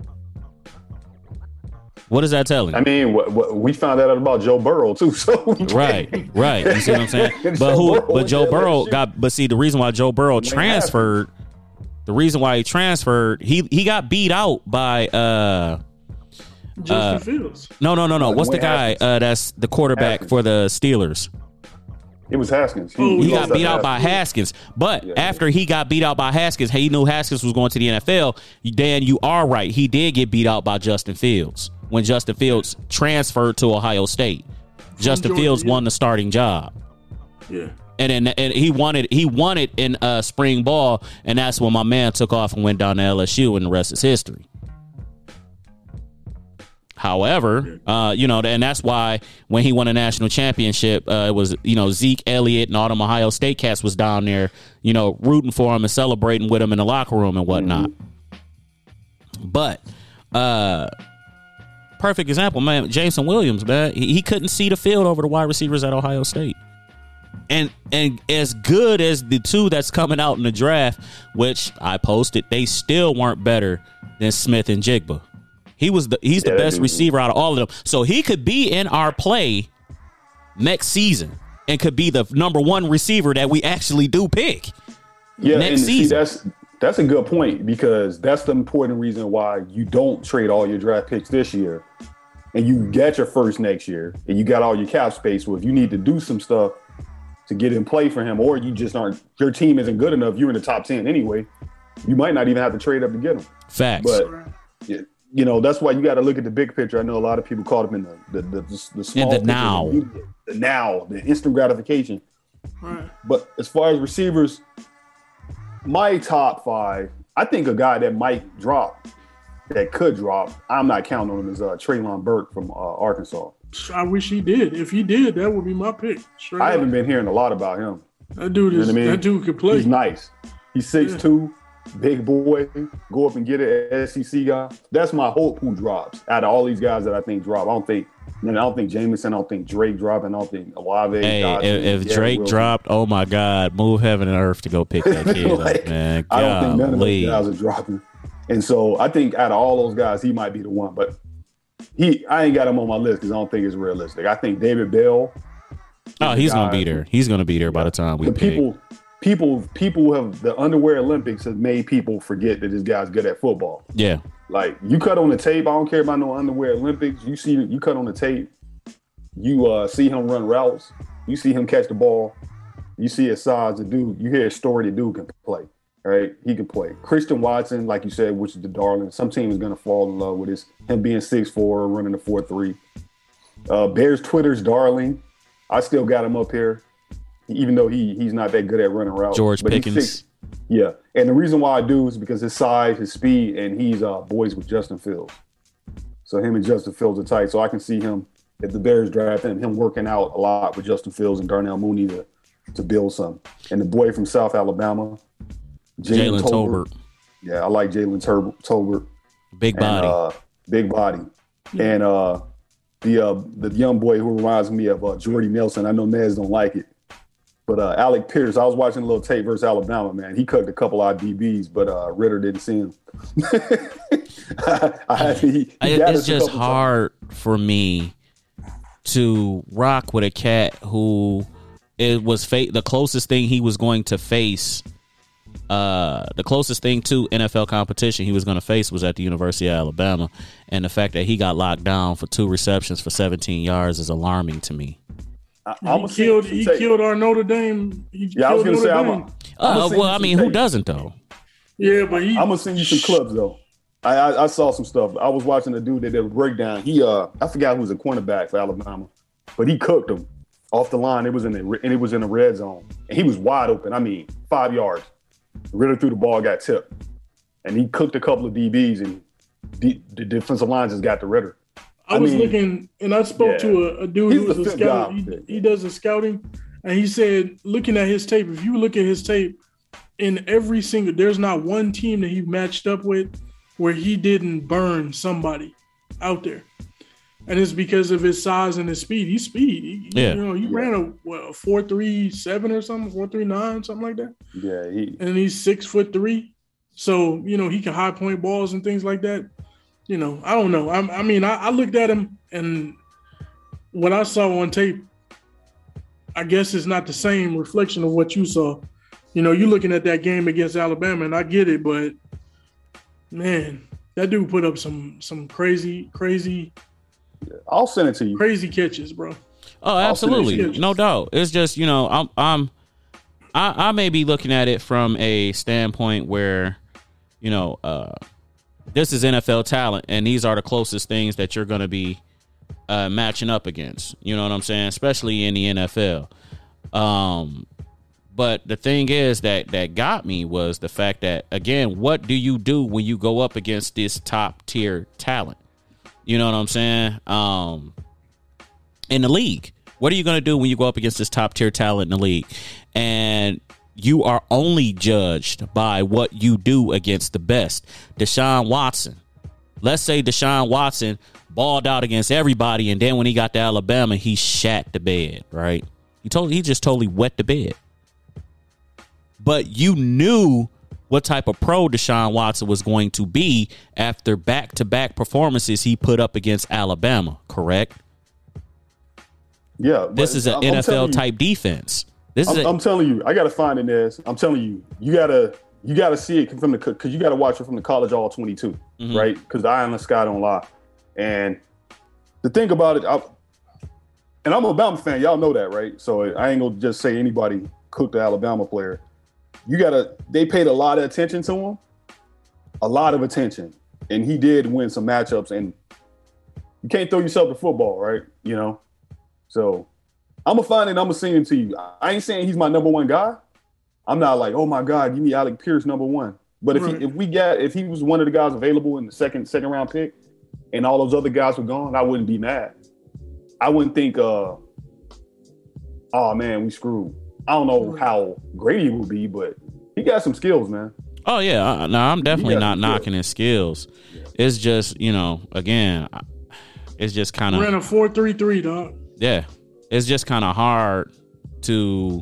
What is that telling you? I mean, what, what, we found out about Joe Burrow too. So we can't- Right, right. You see what I'm saying? But Joe who? Burrow But was Joe there, Burrow shit. got. But see, the reason why Joe Burrow Haskins. transferred, the reason why he transferred, he he got beat out by. uh Justin Fields. No, no, no, no. What's the Wayne guy? Haskins. Uh, that's the quarterback Haskins. for the Steelers. It was Haskins. Oh, He lost got beat that out by Haskins. Haskins. But Yeah. after he got beat out by Haskins, he knew Haskins was going to the N F L. Dan, you are right. He did get beat out by Justin Fields when Justin Fields transferred to Ohio State. Justin Georgia, Fields yeah. won the starting job. Yeah. And then and he wanted he won it in uh, spring ball, and that's when my man took off and went down to L S U, and the rest is history. However, uh, you know, and that's why when he won a national championship, uh, it was, you know, Zeke Elliott and all them Ohio State cats was down there, you know, rooting for him and celebrating with him in the locker room and whatnot. But, uh, perfect example, man, Jameson Williams, man, he, he couldn't see the field over the wide receivers at Ohio State. And and as good as the two that's coming out in the draft, which I posted, they still weren't better than Smith and Jigba. He was the he's the Yeah, that best dude- receiver out of all of them. So he could be in our play next season and could be the number one receiver that we actually do pick. Yeah, next and see, season. that's that's a good point, because that's the important reason why you don't trade all your draft picks this year, and you get your first next year, and you got all your cap space. Well, if you need to do some stuff to get in play for him, or you just aren't, your team isn't good enough, you're in the top ten anyway, you might not even have to trade up to get him. Facts. But yeah, you know, that's why you got to look at the big picture. I know a lot of people caught up in the the the, the, the small the picture, now. the, immediate, the now, the instant gratification. Right. But as far as receivers, my top five, I think a guy that might drop, that could drop, I'm not counting on him, is uh, Treylon Burke from uh, Arkansas. I wish he did. If he did, that would be my pick. Straight I up. haven't been hearing a lot about him. That dude You know is. what I mean? That dude could play. He's nice. He's six two, big boy, go up and get it, S E C guy. That's my hope who drops. Out of all these guys that I think drop, I don't think, man, I don't think Jameson, I don't think Drake dropping, I don't think Olave. Hey, Dodson, if, if Garrett Drake Wilson. dropped, oh my God, move heaven and earth to go pick that kid Like, up, man. I don't think none of Golly. those guys are dropping. And so I think out of all those guys, he might be the one. But he, I ain't got him on my list because I don't think it's realistic. I think David Bell. Oh, he's gonna guy- be there. He's gonna be there by the time we The pick. people, people people have the underwear Olympics has made people forget that this guy's good at football. Yeah. Like you cut on the tape, I don't care about no underwear Olympics. You see, you cut on the tape, you uh, see him run routes, you see him catch the ball, you see his size. The dude, you hear his story. The dude can play, right? He can play. Christian Watson, like you said, which is the darling. Some team is gonna fall in love with his him being six four, running the four three. Uh, Bears Twitter's darling. I still got him up here, even though he he's not that good at running routes. George but Pickens. He's six, yeah, and the reason why I do is because his size, his speed, and he's uh, boys with Justin Fields. So him and Justin Fields are tight. So I can see him, if the Bears draft him, him working out a lot with Justin Fields and Darnell Mooney to, to build something. And the boy from South Alabama, Jalen Tolbert. Tolbert. Yeah, I like Jalen Tur- Tolbert. Big body. And, uh, big body. Yeah. And uh, the uh, the young boy who reminds me of uh, Jordy Nelson. I know Nez don't like it. But uh, Alec Pierce, I was watching a little tape versus Alabama, man. He cooked a couple of D Bs, but uh, Ritter didn't see him. I, I, he, he it's just hard times. for me to rock with a cat who it was fa- the closest thing he was going to face. Uh, the closest thing to N F L competition he was going to face was at the University of Alabama, and the fact that he got locked down for two receptions for seventeen yards is alarming to me. I, he killed. He tape. killed our Notre Dame. He yeah, I was going to say. I'm a, uh, well, I mean, who tape. doesn't though? Yeah, but he, I'm gonna send you some clips though. I, I I saw some stuff. I was watching a dude that did a breakdown. He uh, I forgot who was a cornerback for Alabama, but he cooked him off the line. It was in the and it was in the red zone, and he was wide open. I mean, five yards. Ritter threw the ball, got tipped, and he cooked a couple of D Bs, and the, the defensive line just got the Ritter. I, I was mean, looking, and I spoke yeah. to a, a dude who was a scout. He, he does the scouting, and he said, looking at his tape, if you look at his tape, in every single, there's not one team that he matched up with where he didn't burn somebody out there, and it's because of his size and his speed. He's speed. He, yeah, you know, he yeah. ran a, what, a four three seven or something, four three nine, something like that. Yeah, he and he's six foot three, so you know he can high point balls and things like that. You know, I don't know. I, I mean, I, I looked at him, and what I saw on tape, I guess it's not the same reflection of what you saw. You know, you're looking at that game against Alabama, and I get it, but man, that dude put up some some crazy, crazy. I'll send it to you. Crazy catches, bro. Oh, absolutely, no doubt. It's just, you know, I'm I'm I, I may be looking at it from a standpoint where, you know, uh. this is N F L talent, and these are the closest things that you're going to be uh, matching up against. You know what I'm saying? Especially in the N F L. Um, but the thing is that that got me was the fact that, again, what do you do when you go up against this top tier talent? You know what I'm saying? Um, in the league, what are you going to do when you go up against this top tier talent in the league? And you are only judged by what you do against the best. Deshaun Watson. Let's say Deshaun Watson balled out against everybody, and then when he got to Alabama, he shat the bed, right? He told he just totally wet the bed. But you knew what type of pro Deshaun Watson was going to be after back-to-back performances he put up against Alabama, correct? Yeah. This is an I'm, N F L-type defense. This I'm, is a, I'm telling you, I gotta find it, Nez. I'm telling you, you gotta you gotta see it from the because you gotta watch it from the college all twenty-two, mm-hmm. right? Because the eye on the sky don't lie. And the thing about it, I, and I'm a Alabama fan, y'all know that, right? So I ain't gonna just say anybody cooked the Alabama player. You gotta. They paid a lot of attention to him, a lot of attention, and he did win some matchups. And you can't throw yourself to football, right? You know, so. I'm going to find it and I'm going to send it to you. I ain't saying he's my number one guy. I'm not like, oh, my God, give me Alec Pierce number one. But if right. he, if we got if he was one of the guys available in the second second round pick and all those other guys were gone, I wouldn't be mad. I wouldn't think, uh, oh, man, we screwed. I don't know how great he will be, but he got some skills, man. Oh, yeah. No, I'm definitely not knocking his skills. Yeah. It's just, you know, again, it's just kind of. Ran a four three three, dog. Yeah. It's just kind of hard to,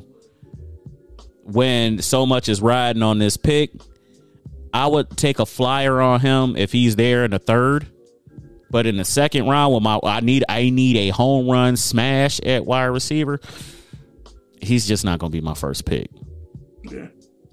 when so much is riding on this pick, I would take a flyer on him if he's there in the third. But in the second round, with my I need I need a home run smash at wide receiver, he's just not going to be my first pick. Yeah.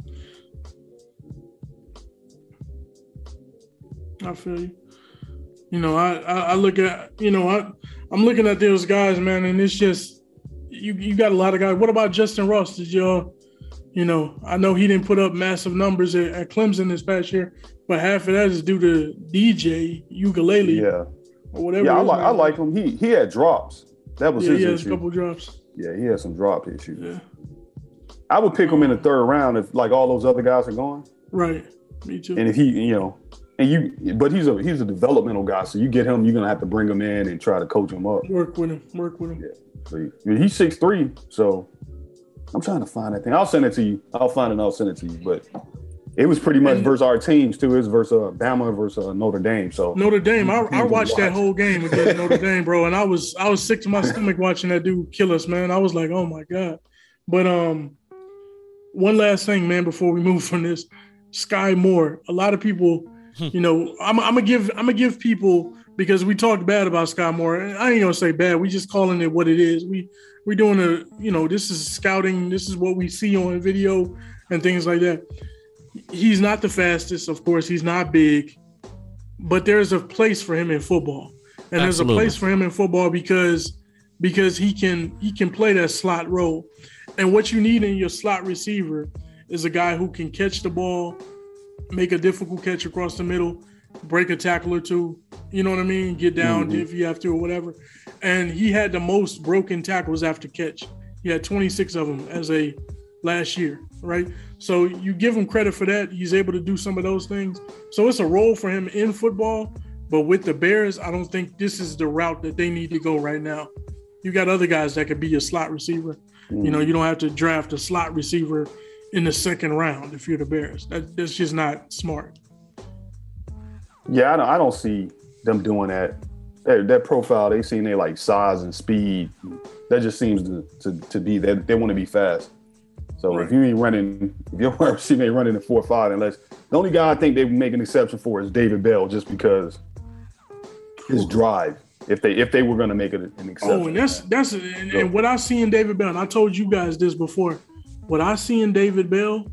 I feel you. You know, I, I, I look at, you know, I, I'm looking at those guys, man, and it's just, you you got a lot of guys. What about Justin Ross? Did y'all, you know, I know he didn't put up massive numbers at, at Clemson this past year, but half of that is due to D J Ukulele. Yeah. Or whatever. Yeah, I like I like him. He he had drops. That was yeah, his he has issue. a couple drops. Yeah, he had some drop issues. Yeah. I would pick him in the third round if like all those other guys are gone. Right. Me too. And if he, you know, and you, but he's a he's a developmental guy, so you get him, you're gonna have to bring him in and try to coach him up. Work with him. Work with him. Yeah. So he, he's six three, so I'm trying to find that thing. I'll send it to you. I'll find it and I'll send it to you. But it was pretty much versus our teams too. It was versus uh, Bama versus uh, Notre Dame. So Notre Dame, I, I watched watch. that whole game against Notre Dame, bro, and I was I was sick to my stomach watching that dude kill us, man. I was like, oh my god. But um, one last thing, man, before we move from this, Sky Moore. A lot of people, you know, I'm, I'm gonna give I'm gonna give people, because we talked bad about Sky Moore. I ain't gonna say bad. We just calling it what it is. We we doing a, you know, this is scouting. This is what we see on video and things like that. He's not the fastest, of course. He's not big, but there's a place for him in football, and Absolutely. There's a place for him in football because because he can he can play that slot role. And what you need in your slot receiver is a guy who can catch the ball, make a difficult catch across the middle, break a tackle or two, you know what I mean? Get down mm-hmm. if you have to or whatever. And he had the most broken tackles after catch. He had twenty-six of them as a last year, right? So you give him credit for that. He's able to do some of those things. So it's a role for him in football. But with the Bears, I don't think this is the route that they need to go right now. You got other guys that could be a slot receiver. You know, you don't have to draft a slot receiver in the second round if you're the Bears. That, that's just not smart. Yeah, I don't, I don't see them doing that. That, that profile, they seen they like size and speed. That just seems to to, to be that they want to be fast. So right. if you ain't running, if your receiver ain't running in four or five, unless the only guy I think they would make an exception for is David Bell, just because his drive. If they if they were going to make it an exception. Oh, and that's that's and, and what I see in David Bell, and I told you guys this before. What I see in David Bell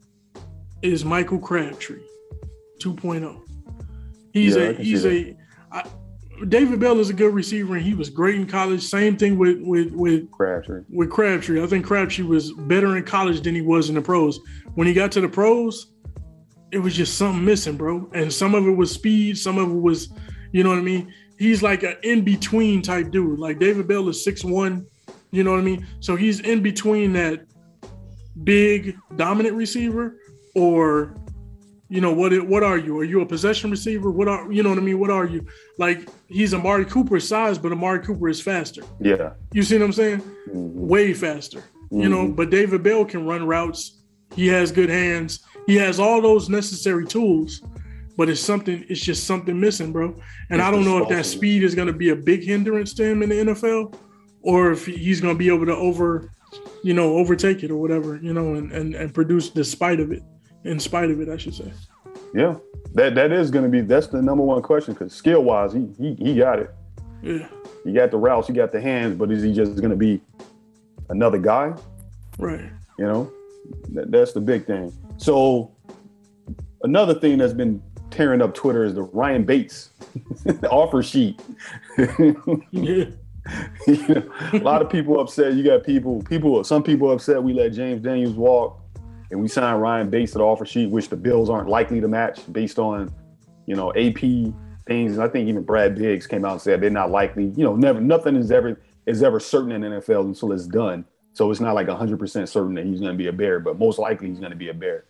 is Michael Crabtree, two point oh. He's yeah, a he's a I, David Bell is a good receiver, and he was great in college. Same thing with with with Crabtree. With Crabtree, I think Crabtree was better in college than he was in the pros. When he got to the pros, it was just something missing, bro. And some of it was speed, some of it was, you know what I mean. He's like an in-between type dude. Like David Bell is six one, you know what I mean? So he's in between that big, dominant receiver or, you know, what it, what are you? Are you a possession receiver? What are, you know what I mean? What are you? Like he's Amari Cooper size, but Amari Cooper is faster. Yeah. You see what I'm saying? Mm-hmm. Way faster. Mm-hmm. You know, but David Bell can run routes. He has good hands. He has all those necessary tools. But it's something, it's just something missing, bro. And I don't know if that speed is going to be a big hindrance to him in the N F L or if he's going to be able to over, you know, overtake it or whatever, you know, and, and, and produce despite of it, in spite of it, I should say. Yeah, that that is going to be, that's the number one question because skill-wise, he, he he got it. Yeah. You got the routes, you got the hands, but is he just going to be another guy? Right. You know, that, that's the big thing. So another thing that's been tearing up Twitter is the Ryan Bates offer sheet. Yeah. You know, a lot of people upset. You got people, people, some people upset we let James Daniels walk and we signed Ryan Bates to the offer sheet, which the Bills aren't likely to match based on, you know, A P things. And I think even Brad Biggs came out and said they're not likely, you know, never, nothing is ever, is ever certain in the N F L until it's done. So it's not like one hundred percent certain that he's going to be a Bear, but most likely he's going to be a Bear.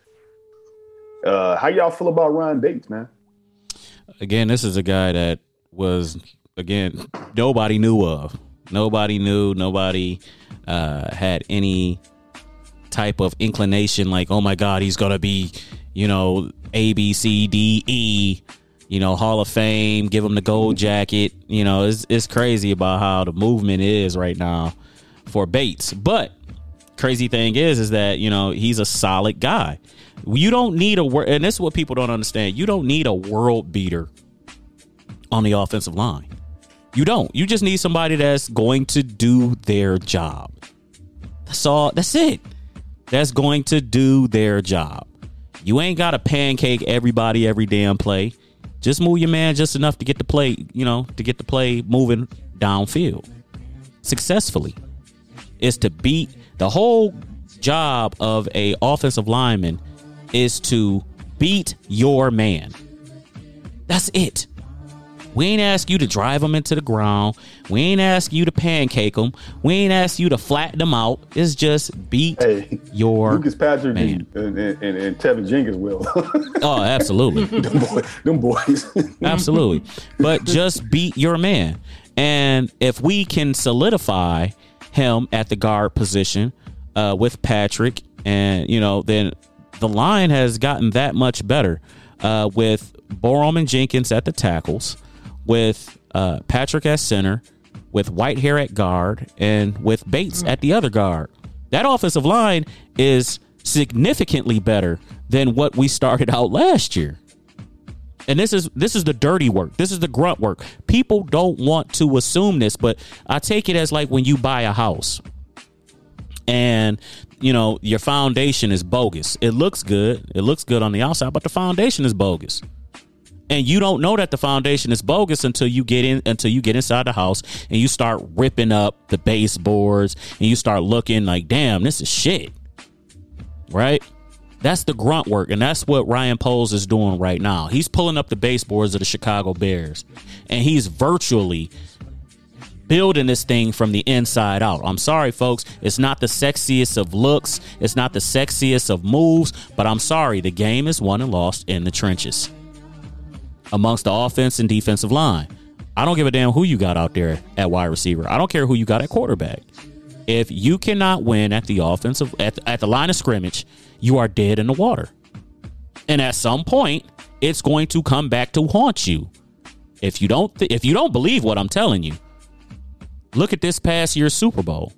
Uh, how y'all feel about Ryan Bates, man? Again, this is a guy that was, again, nobody knew of. Nobody knew. Nobody uh, had any type of inclination like, oh, my God, he's going to be, you know, A, B, C, D, E, you know, Hall of Fame, give him the gold jacket. You know, it's, it's crazy about how the movement is right now for Bates. But crazy thing is, is that, you know, he's a solid guy. You don't need a wor- and this is what people don't understand. You don't need a world beater on the offensive line. You don't. You just need somebody that's going to do their job. That's all. That's it. that's going to do their job. You ain't got to pancake everybody every damn play. Just move your man just enough to get the play, you know, to get the play moving downfield successfully. Is to beat the whole job of a offensive lineman is to beat your man. That's it. We ain't ask you to drive them into the ground. We ain't ask you to pancake them. We ain't ask you to flatten them out. It's just beat hey, your Lucas Patrick man. And, and, and, and Tevin Jenkins will. Oh, absolutely. them, boy, them boys. Absolutely. But just beat your man. And if we can solidify him at the guard position uh, with Patrick, and, you know, then the line has gotten that much better uh, with Borom and Jenkins at the tackles, with uh, Patrick at center, with Whitehair at guard, and with Bates at the other guard. That offensive line is significantly better than what we started out last year. And this is this is the dirty work. This is the grunt work. People don't want to assume this, but I take it as like when you buy a house and, you know, your foundation is bogus. It looks good. It looks good on the outside, but the foundation is bogus. And you don't know that the foundation is bogus until you get in, until you get inside the house and you start ripping up the baseboards and you start looking like, damn, this is shit. Right? That's the grunt work. And that's what Ryan Poles is doing right now. He's pulling up the baseboards of the Chicago Bears and he's virtually building this thing from the inside out. I'm sorry, folks. It's not the sexiest of looks. It's not the sexiest of moves, but I'm sorry. The game is won and lost in the trenches amongst the offense and defensive line. I don't give a damn who you got out there at wide receiver. I don't care who you got at quarterback. If you cannot win at the offensive, at, at the line of scrimmage, you are dead in the water. And at some point, it's going to come back to haunt you. If you don't, th- if you don't believe what I'm telling you, look at this past year's Super Bowl.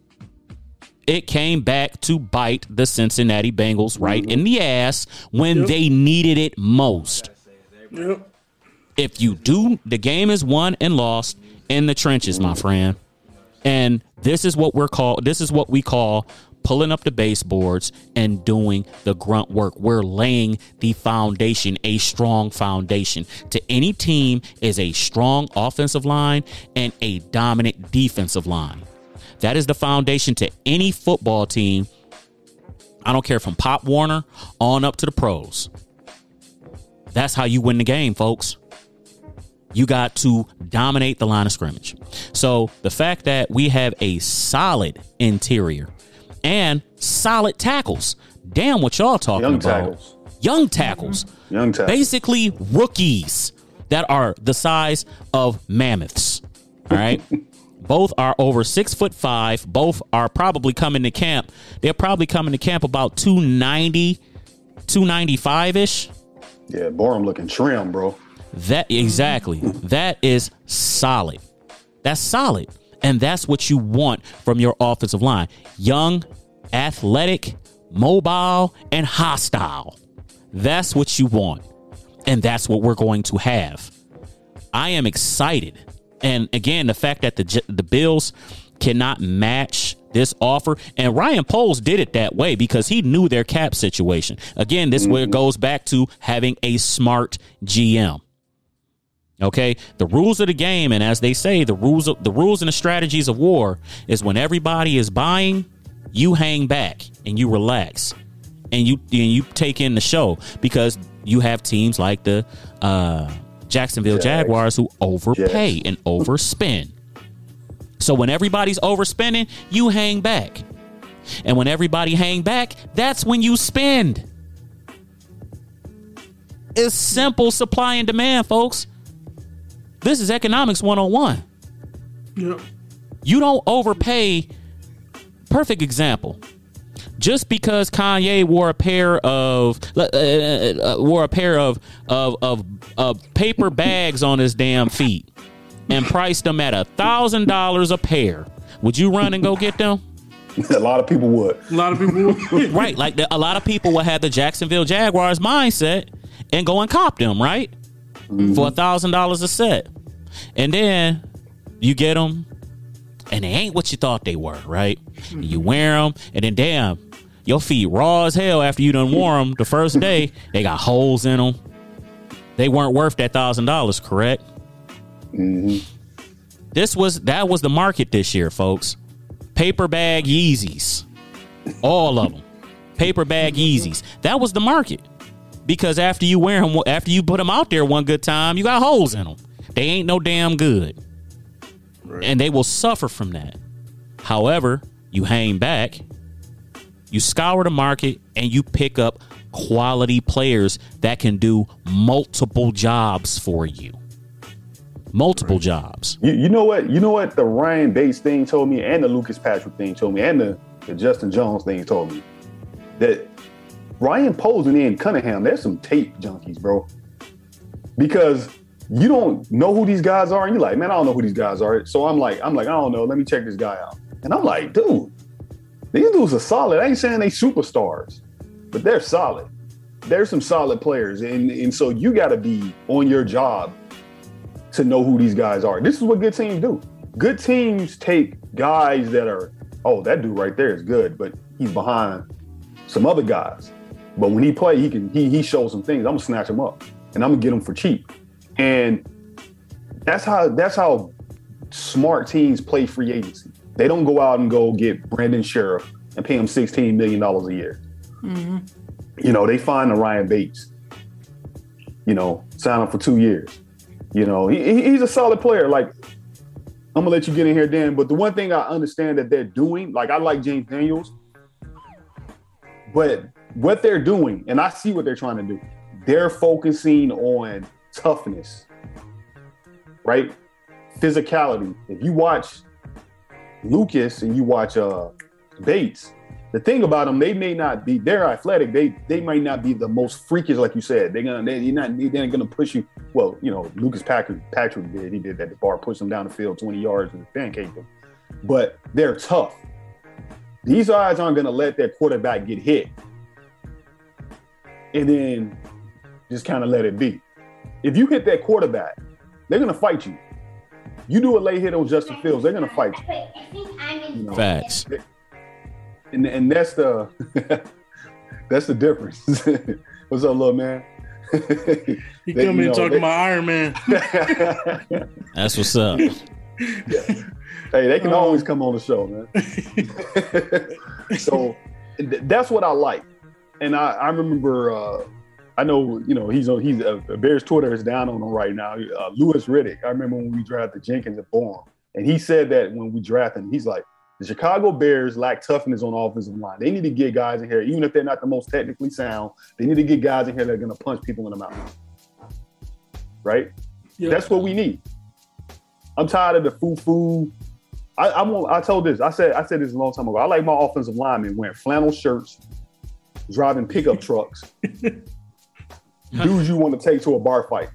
It came back to bite the Cincinnati Bengals right in the ass when yep. they needed it most. Yep. If you do, the game is won and lost in the trenches, my friend. And this is what we're called. This is what we call pulling up the baseboards and doing the grunt work. We're laying the foundation, a strong foundation. To any team is a strong offensive line and a dominant defensive line. That is the foundation to any football team. I don't care from Pop Warner on up to the pros. That's how you win the game, folks. You got to dominate the line of scrimmage. So the fact that we have a solid interior and solid tackles, damn what y'all talking Young about. Tackles. Young tackles. Young tackles. Basically rookies that are the size of mammoths. All right. Both are over six foot five. Both are probably coming to camp. They're probably coming to camp about two ninety, two ninety-five ish. Yeah, Borom looking trim, bro. That exactly. That is solid. That's solid. And that's what you want from your offensive line. Young, athletic, mobile, and hostile. That's what you want. And that's what we're going to have. I am excited. And again, the fact that the the Bills cannot match this offer, and Ryan Poles did it that way because he knew their cap situation. Again, this mm-hmm. where it goes back to having a smart G M. Okay, the rules of the game, and as they say, the rules of the rules and the strategies of war is when everybody is buying, you hang back and you relax and you and you take in the show because you have teams like the uh, Jacksonville Jag. Jaguars who overpay yes. and overspend. So when everybody's overspending, you hang back, and when everybody hang back, that's when you spend. It's simple supply and demand, folks. This is economics one oh one. Yep. You don't overpay. Perfect example. Just because Kanye wore a pair of uh, uh, wore a pair of of of, of paper bags on his damn feet and priced them at a thousand dollars a pair, would you run and go get them? A lot of people would. A lot of people would. Right. Like the, a lot of people would have the Jacksonville Jaguars mindset and go and cop them, right? Mm-hmm. For a thousand dollars a set. And then you get them and they ain't what you thought they were, right? Mm-hmm. You wear them and then damn, Your feet raw as hell after you done wore them the first day. They got holes in them. They weren't worth that thousand dollars, correct? Mm-hmm. This was that was the market this year, folks. Paper bag Yeezys, all of them. Paper bag Yeezys. That was the market because after you wear them, after you put them out there one good time, you got holes in them. They ain't no damn good, right. And they will suffer from that. However, you hang back, you scour the market, and you pick up quality players that can do multiple jobs for you. Multiple right. jobs. You, you know what? You know what the Ryan Bates thing told me, and the Lucas Patrick thing told me, and the, the Justin Jones thing told me that Ryan Posey and Cunningham, there's some tape junkies, bro. Because you don't know who these guys are, and you're like, man, I don't know who these guys are. So I'm like, I'm like, I don't know. Let me check this guy out. And I'm like, dude, these dudes are solid. I ain't saying they superstars, but they're solid. There's some solid players. And, and so you got to be on your job to know who these guys are. This is what good teams do. Good teams take guys that are, oh, that dude right there is good, but he's behind some other guys. But when he play, he can he he shows some things. I'm gonna snatch him up and I'm gonna get him for cheap. And that's how that's how smart teams play free agency. They don't go out and go get Brandon Sheriff and pay him sixteen million dollars a year. Mm-hmm. You know, they find the Ryan Bates, you know, sign him for two years. You know, he, he's a solid player. Like, I'm going to let you get in here, Dan. But the one thing I understand that they're doing, like, I like James Daniels. But what they're doing, and I see what they're trying to do, they're focusing on toughness, right? Physicality. If you watch Lucas and you watch uh, Bates, the thing about them, they may not be, they're athletic. They they might not be the most freakish, like you said. They're gonna, they, they're not, they ain't gonna push you. Well, you know, Lucas Patrick, Patrick did. He did that. The bar pushed him down the field twenty yards and pancaked him. But they're tough. These guys aren't gonna let their quarterback get hit and then just kind of let it be. If you hit that quarterback, they're gonna fight you. You do a late hit on Justin Fields, they're gonna fight you. you know? Facts. And and that's the that's the difference. What's up, little man? He they, come in know, talking they, about Iron Man. That's what's up. Yeah. Hey, they can um, always come on the show, man. So th- that's what I like. And I, I remember, uh, I know, you know, he's on, he's uh, Bears Twitter is down on him right now. Uh, Louis Riddick. I remember when we drafted Jenkins at Bourne, and he said that when we drafted him, he's like, the Chicago Bears lack toughness on the offensive line. They need to get guys in here, even if they're not the most technically sound, they need to get guys in here that are going to punch people in the mouth. Right? Yep. That's what we need. I'm tired of the foo-foo. I, I, won't, I told this. I said I said this a long time ago. I like my offensive linemen wearing flannel shirts, driving pickup trucks, dudes you want to take to a bar fight.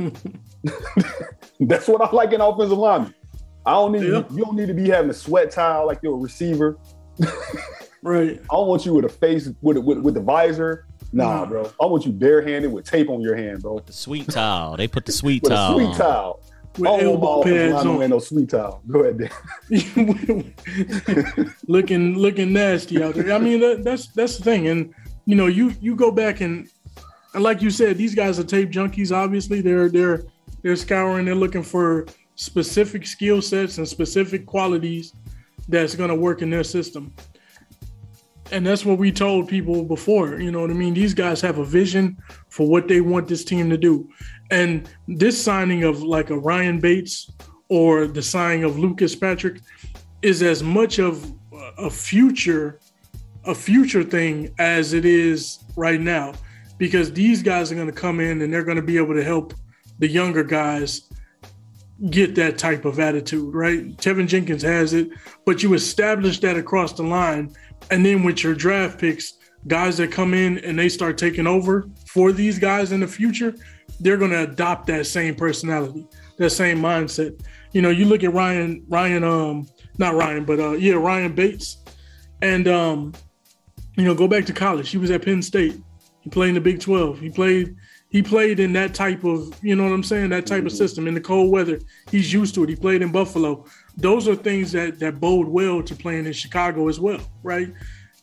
That's what I like in offensive linemen. I don't need yeah. you, you don't need to be having a sweat towel like you're a receiver. Right. I don't want you with a face with with, with the visor. Nah, bro. I want you barehanded with tape on your hand, bro. With the sweet towel. They put the sweet with towel. With a sweet on. towel. With I don't elbow pads on. No sweet towel. Go ahead, Dan. looking looking nasty out there. I mean, that, that's that's the thing. And you know, you you go back and, and like you said, these guys are tape junkies. Obviously, they're they're they're scouring. They're looking for specific skill sets and specific qualities that's going to work in their system. And that's what we told people before. You know what I mean? These guys have a vision for what they want this team to do. And this signing of like a Ryan Bates or the signing of Lucas Patrick is as much of a future, a future thing as it is right now, because these guys are going to come in and they're going to be able to help the younger guys get that type of attitude, right? Tevin Jenkins has it, but you establish that across the line. And then with your draft picks, guys that come in and they start taking over for these guys in the future, they're going to adopt that same personality, that same mindset. You know, you look at Ryan, Ryan, um, not Ryan, but uh, yeah, Ryan Bates. And, um, you know, go back to college. He was at Penn State. He played in the Big twelve. He played He played in that type of, you know what I'm saying, that type of system in the cold weather. He's used to it. He played in Buffalo. Those are things that that bode well to playing in Chicago as well, right?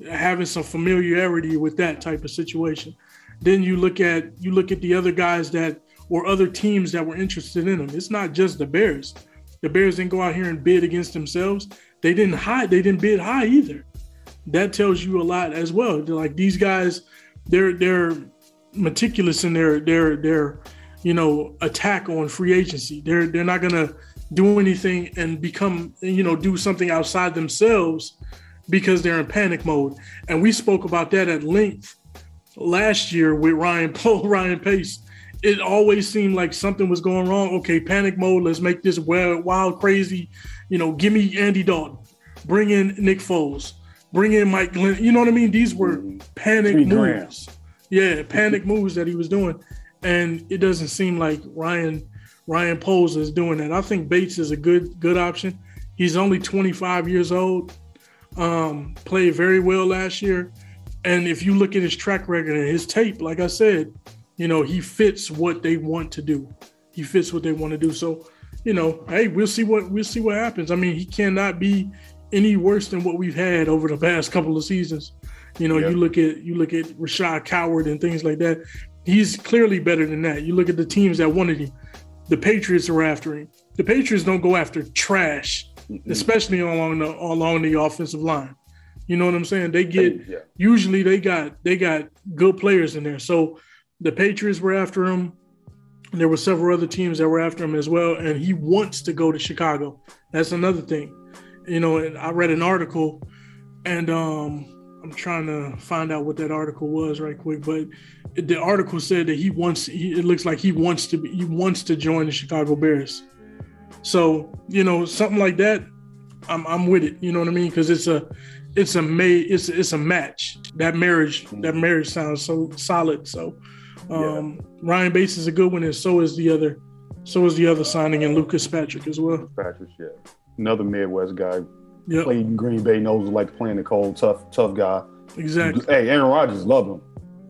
having some familiarity with that type of situation. Then you look at you look at the other guys that or other teams that were interested in him. It's not just the Bears. The Bears didn't go out here and bid against themselves. They didn't high. They didn't bid high either. That tells you a lot as well. They're like these guys, they're they're meticulous in their their their you know attack on free agency. They're they're not gonna do anything and become you know do something outside themselves because they're in panic mode. And we spoke about that at length last year with Ryan Paul, Ryan Pace. It always seemed like something was going wrong. Okay, panic mode. Let's make this wild, wild, crazy. You know, give me Andy Dalton. Bring in Nick Foles. Bring in Mike Glenn. You know what I mean? These were panic Three moves. Yeah, panic moves that he was doing. And it doesn't seem like Ryan Ryan Poles is doing that. I think Bates is a good good option. He's only twenty-five years old. Um, played very well last year. And if you look at his track record and his tape, like I said, you know, he fits what they want to do. He fits what they want to do. So, you know, hey, we'll see what we'll see what happens. I mean, he cannot be any worse than what we've had over the past couple of seasons. You know, yep. you look at you look at Rashad Coward and things like that. He's clearly better than that. You look at the teams that wanted him. The Patriots are after him. The Patriots don't go after trash, mm-hmm. especially along the along the offensive line. You know what I'm saying? They get yeah. usually they got they got good players in there. So the Patriots were after him. There were several other teams that were after him as well, and he wants to go to Chicago. That's another thing. You know, and I read an article, and um, I'm trying to find out what that article was right quick. But the article said that he wants. He, it looks like he wants to. Be, he wants to join the Chicago Bears. So you know, something like that, I'm I'm with it. You know what I mean? Because it's a, it's a may, it's it's a match. That marriage, that marriage sounds so solid. So. Um, yeah. Ryan Bates is a good one, and so is the other, so is the other signing, and Lucas Patrick as well. Patrick, yeah, another Midwest guy. Yep. Played in Green Bay, knows like playing the cold, tough, tough guy. Exactly. Hey, Aaron Rodgers loved him.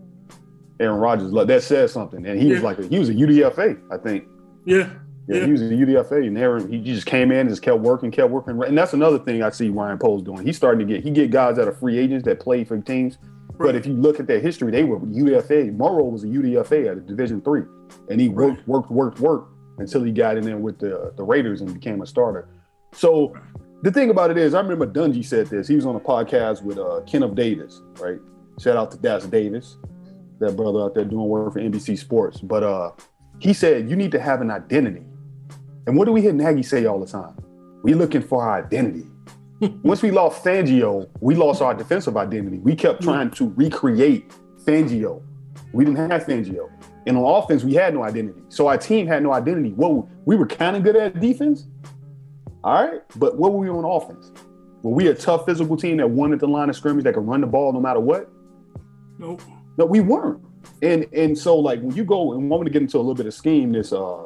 Aaron Rodgers loved that says something, and he yeah. was like a, he was a U D F A, I think. Yeah. Yeah, yeah. he was a U D F A, and Aaron he just came in and just kept working, kept working, and that's another thing I see Ryan Poles doing. He's starting to get he get guys that are free agents that play for teams. But if you look at their history, they were U D F A. Morrow was a U D F A at a Division three, and he worked, right. worked, worked, worked until he got in there with the the Raiders and became a starter. So the thing about it is, I remember Dungy said this. He was on a podcast with uh, Kenneth Davis, right? Shout out to Das Davis, that brother out there doing work for N B C Sports. But uh, he said you need to have an identity. And what do we hear Nagy say all the time? We're looking for our identity. Once we lost Fangio, we lost our defensive identity. We kept trying to recreate Fangio. We didn't have Fangio. And on offense, we had no identity. So our team had no identity. Well, we were kind of good at defense. All right. But what were we on offense? Were we a tough physical team that won at the line of scrimmage that could run the ball no matter what? Nope. No, we weren't. And and so like when you go and want me to get into a little bit of scheme, this uh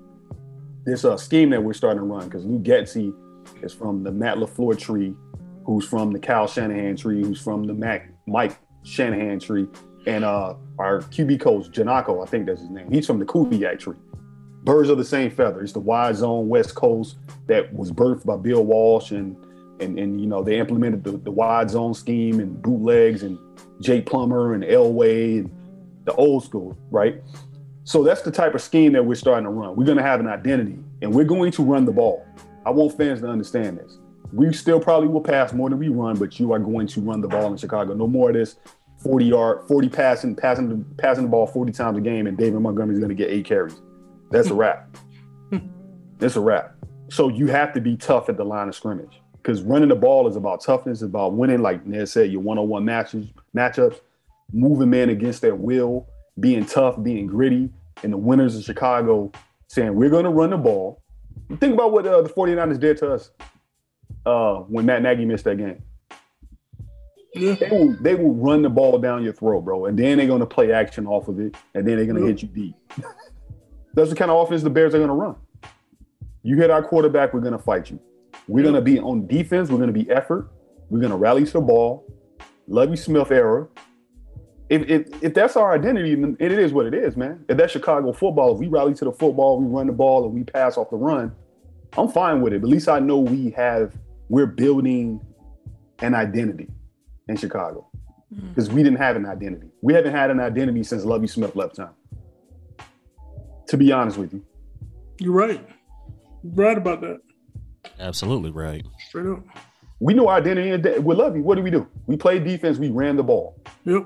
this uh scheme that we're starting to run, because Lou Getsy is from the Matt LaFleur tree, who's from the Kyle Shanahan tree, who's from the Mac, Mike Shanahan tree, and uh, our Q B coach, Janako, I think that's his name. He's from the Kubiak tree. Birds of the same feather. It's the wide zone West Coast that was birthed by Bill Walsh, and and and you know they implemented the, the wide zone scheme and bootlegs and Jake Plummer and Elway and the old school, right? So that's the type of scheme that we're starting to run. We're going to have an identity, and we're going to run the ball. I want fans to understand this. We still probably will pass more than we run, but you are going to run the ball in Chicago. No more of this forty yard, forty passing, passing, passing the ball forty times a game, and David Montgomery's going to get eight carries. That's a wrap. That's a wrap. So you have to be tough at the line of scrimmage, because running the ball is about toughness, it's about winning, like Ned said, your one-on-one matches, matchups, moving men against their will, being tough, being gritty, and the winners of Chicago saying, we're going to run the ball. Think about what uh, the 49ers did to us uh, when Matt Nagy missed that game. Yeah. They will, they will run the ball down your throat, bro, and then they're going to play action off of it, and then they're going to yeah. hit you deep. That's the kind of offense the Bears are going to run. You hit our quarterback, we're going to fight you. We're yeah. going to be on defense. We're going to be effort. We're going to rally to the ball. Lovie Smith era. If, if if that's our identity, then it is what it is, man. If that's Chicago football, if we rally to the football, we run the ball, and we pass off the run, I'm fine with it. But at least I know we have, we're building an identity. in Chicago because we didn't have an identity. We haven't had an identity since Lovie Smith left town. To be honest with you. You're right. You're right about that. Absolutely right. Straight up. We knew our identity with Lovie. What did we do? We played defense. We ran the ball. Yep.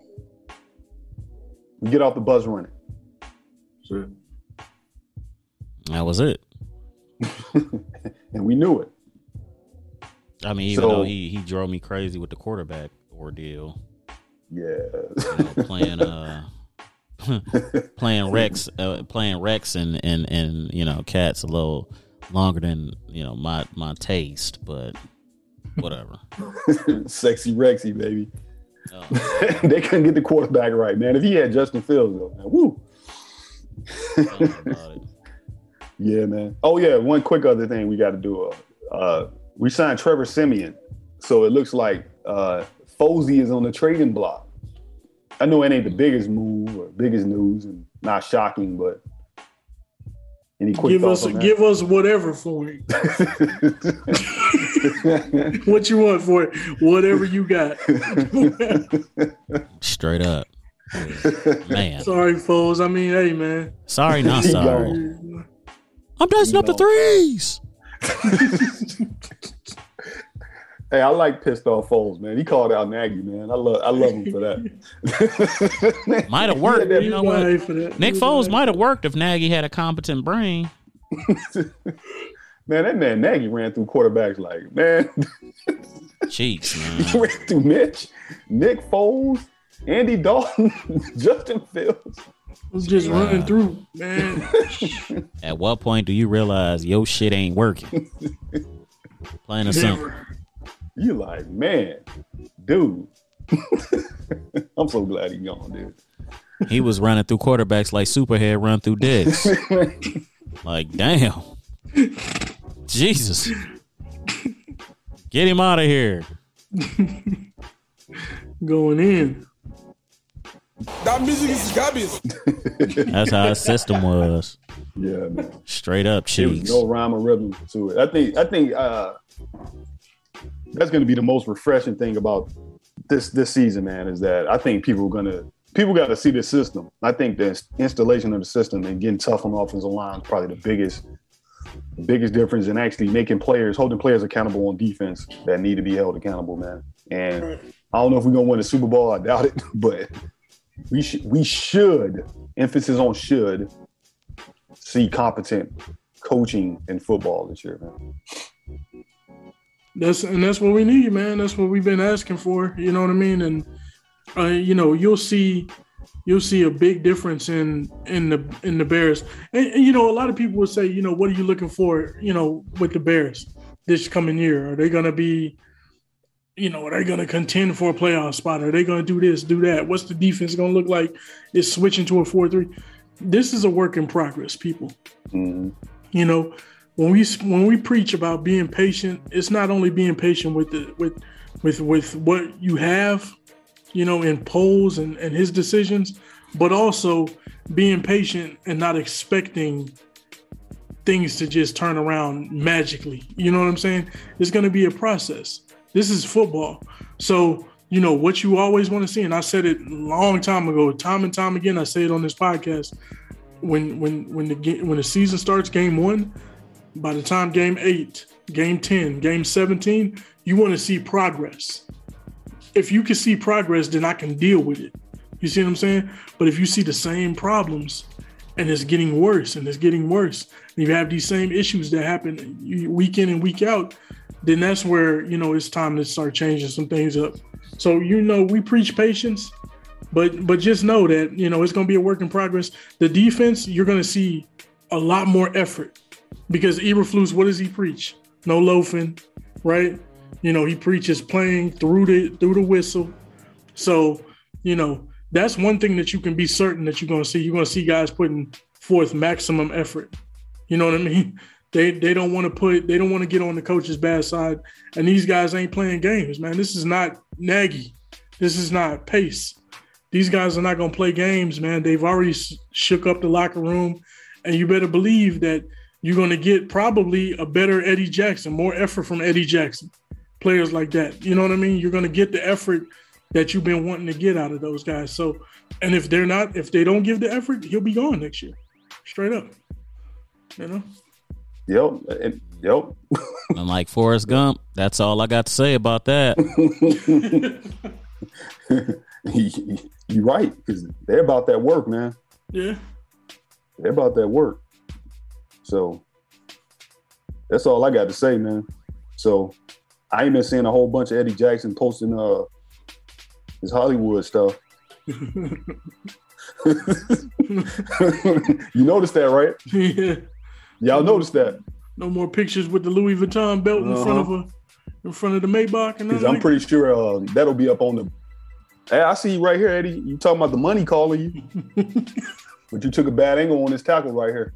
We get off the bus running. That's it. That was it. And we knew it. I mean, even So- though he he drove me crazy with the quarterback ordeal, Yeah. you know, playing uh playing Rex, uh, playing Rex and and and you know Cats a little longer than you know my my taste, but whatever. Sexy Rexy, baby. Oh, They couldn't get the quarterback right, man. If he had Justin Fields, though, man, woo. tell me about it. Yeah, man. Oh, yeah. One quick other thing we got to do. Uh, uh, we signed Trevor Siemian. So it looks like uh, Fozy is on the trading block. I know it ain't the biggest move or biggest news and not shocking, but any quick Give thoughts us on that? give us whatever for it. What you want for it? Whatever you got. Straight up, man. Sorry, foes. I mean, hey, man. Sorry, not He sorry. gone. I'm dicing You up the know. threes. Hey, I like pissed off Foles, man. He called out Nagy, man. I love, I love him for that. Might have worked. Yeah, You know Guy what? for that. Nick He Foles was might have worked if Nagy had a competent brain. Man, that man Nagy ran through quarterbacks like, man, Cheeks, he man. ran through Mitch, Nick Foles, Andy Dalton, Justin Fields. was just running Wow. through, man. At what point do you realize your shit ain't working? Plain and simple. Never. You like, man, dude. I'm so glad he gone, dude. He was running through quarterbacks like Superhead run through dicks. Like, damn. Jesus. Get him out of here. Going in. That music is garbage. That's how his system was. Yeah, man. Straight up There was cheeks. no rhyme or rhythm to it. I think I think uh, that's going to be the most refreshing thing about this this season, man. Is that I think people are going to people got to see the system. I think the installation of the system and getting tough on the offensive line is probably the biggest the biggest difference in actually making players holding players accountable on defense that need to be held accountable, man. And I don't know if we're going to win the Super Bowl. I doubt it, but we should we should emphasis on should see competent coaching in football this year, man. That's and that's what we need, man. That's what we've been asking for. You know what I mean? And uh, you know, you'll see, you'll see a big difference in in the in the Bears. And, and you know, a lot of people would say, you know, what are you looking for? You know, with the Bears this coming year, are they going to be, you know, are they going to contend for a playoff spot? Are they going to do this, do that? What's the defense going to look like? Is switching to a four three? This is a work in progress, people. Mm-hmm. You know, when we when we preach about being patient, it's not only being patient with the with with with what you have, you know, in polls and, and his decisions, but also being patient and not expecting things to just turn around magically. You know what I'm saying? It's going to be a process. This is football. So, you know, what you always want to see, and I said it a long time ago, time and time again, I say it on this podcast, when when when the game, when the season starts, game one, by the time game eight, game ten, game seventeen, you want to see progress. If you can see progress, then I can deal with it. You see what I'm saying? But if you see the same problems and it's getting worse and it's getting worse, and you have these same issues that happen week in and week out, then that's where, you know, it's time to start changing some things up. So, you know, we preach patience, but but just know that, you know, it's going to be a work in progress. The defense, you're going to see a lot more effort because Eberflus, what does he preach? No loafing, right? You know, he preaches playing through the through the whistle. So, you know, that's one thing that you can be certain that you're going to see. You're going to see guys putting forth maximum effort. You know what I mean? They they don't want to put they don't want to get on the coach's bad side. And these guys ain't playing games, man. This is not Nagy. This is not Pace. These guys are not going to play games, man. They've already shook up the locker room. And you better believe that you're going to get probably a better Eddie Jackson, more effort from Eddie Jackson. players like that. You know what I mean? You're going to get the effort that you've been wanting to get out of those guys. So, and if they're not, if they don't give the effort, he'll be gone next year, straight up. You know? Yep. And, yep. I'm like Forrest Gump. That's all I got to say about that. You're right, because they're about that work, man. Yeah. They're about that work. So that's all I got to say, man. So I ain't been seeing a whole bunch of Eddie Jackson posting uh his Hollywood stuff. You noticed that, right? Yeah. Y'all noticed that. No more pictures with the Louis Vuitton belt in uh-huh. front of a in front of the Maybach. And I'm like pretty sure uh, that'll be up on the. Hey, I see you right here, Eddie. You talking about the money calling you, but you took a bad angle on this tackle right here.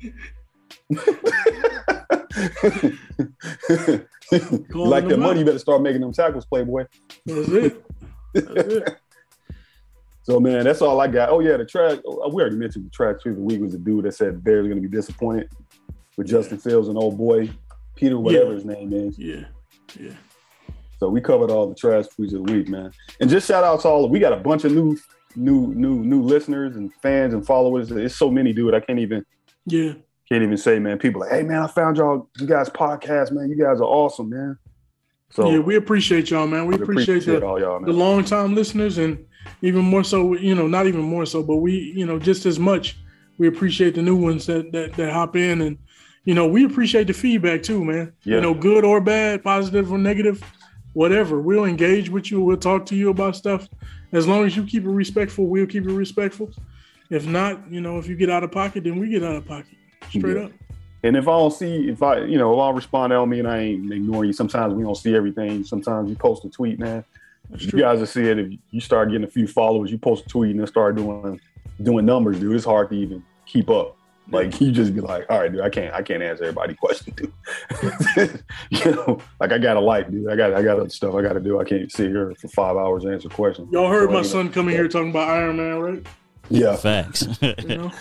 Like the money, you better start making them tackles, Playboy. That's it. That's it. So, man, that's all I got. Oh, yeah, the trash. We already mentioned the trash tweet of the week was a dude that said Bears are going to be disappointed with Justin Fields and old boy Peter, whatever yeah. his name is. Yeah, yeah. So we covered all the trash tweets of the week, man. And just shout out to all. We got a bunch of new, new, new, new listeners and fans and followers. It's so many, dude. I can't even. Yeah. Can't even say, man. People are like, hey, man, I found y'all, you guys podcast, man. You guys are awesome, man. So yeah, we appreciate y'all, man. We, we appreciate, appreciate the, all y'all, man. The long-time listeners, and even more so, you know, not even more so, but we, you know, just as much, we appreciate the new ones that that, that hop in, and you know, we appreciate the feedback too, man. Yeah. You know, good or bad, positive or negative, whatever. We'll engage with you. We'll talk to you about stuff. As long as you keep it respectful, we'll keep it respectful. If not, you know, if you get out of pocket, then we get out of pocket. Straight yeah. up. And if I don't see, if I, you know, if I'll respond, that don't mean I ain't ignoring you. Sometimes we don't see everything. Sometimes you post a tweet, man. That's you true. Guys will see it. If you start getting a few followers, you post a tweet and then start doing doing numbers, dude. It's hard to even keep up. Like you just be like, all right, dude, I can't, I can't answer everybody's question, dude. You know, like I got a life, dude. I got, I got other stuff I got to do. I can't sit here for five hours and answer questions. Y'all heard so, my son know. coming yeah. here talking about Iron Man, right? Yeah, facts. You know?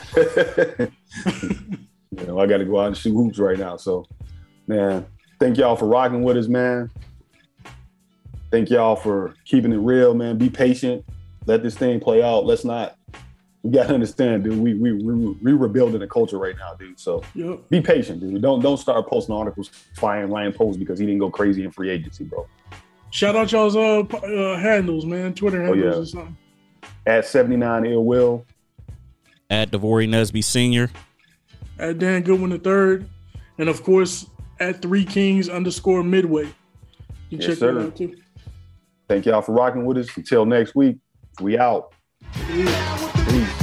You know, I got to go out and shoot hoops right now. So, man, thank y'all for rocking with us, man. Thank y'all for keeping it real, man. Be patient. Let this thing play out. Let's not. We got to understand, dude. We we we we rebuilding a culture right now, dude. So yep. be patient, dude. Don't don't start posting articles firing Ryan Post because he didn't go crazy in free agency, bro. Shout out y'all's uh, uh handles, man. Twitter handles oh, yeah. or something. At seventy-nine Ill Will. At Devori Nesby Senior. At Dan Goodwin the third, and of course at Three Kings underscore Midway. You yes, check sir. that out too. Thank y'all for rocking with us. Until next week, we out. Peace. Peace.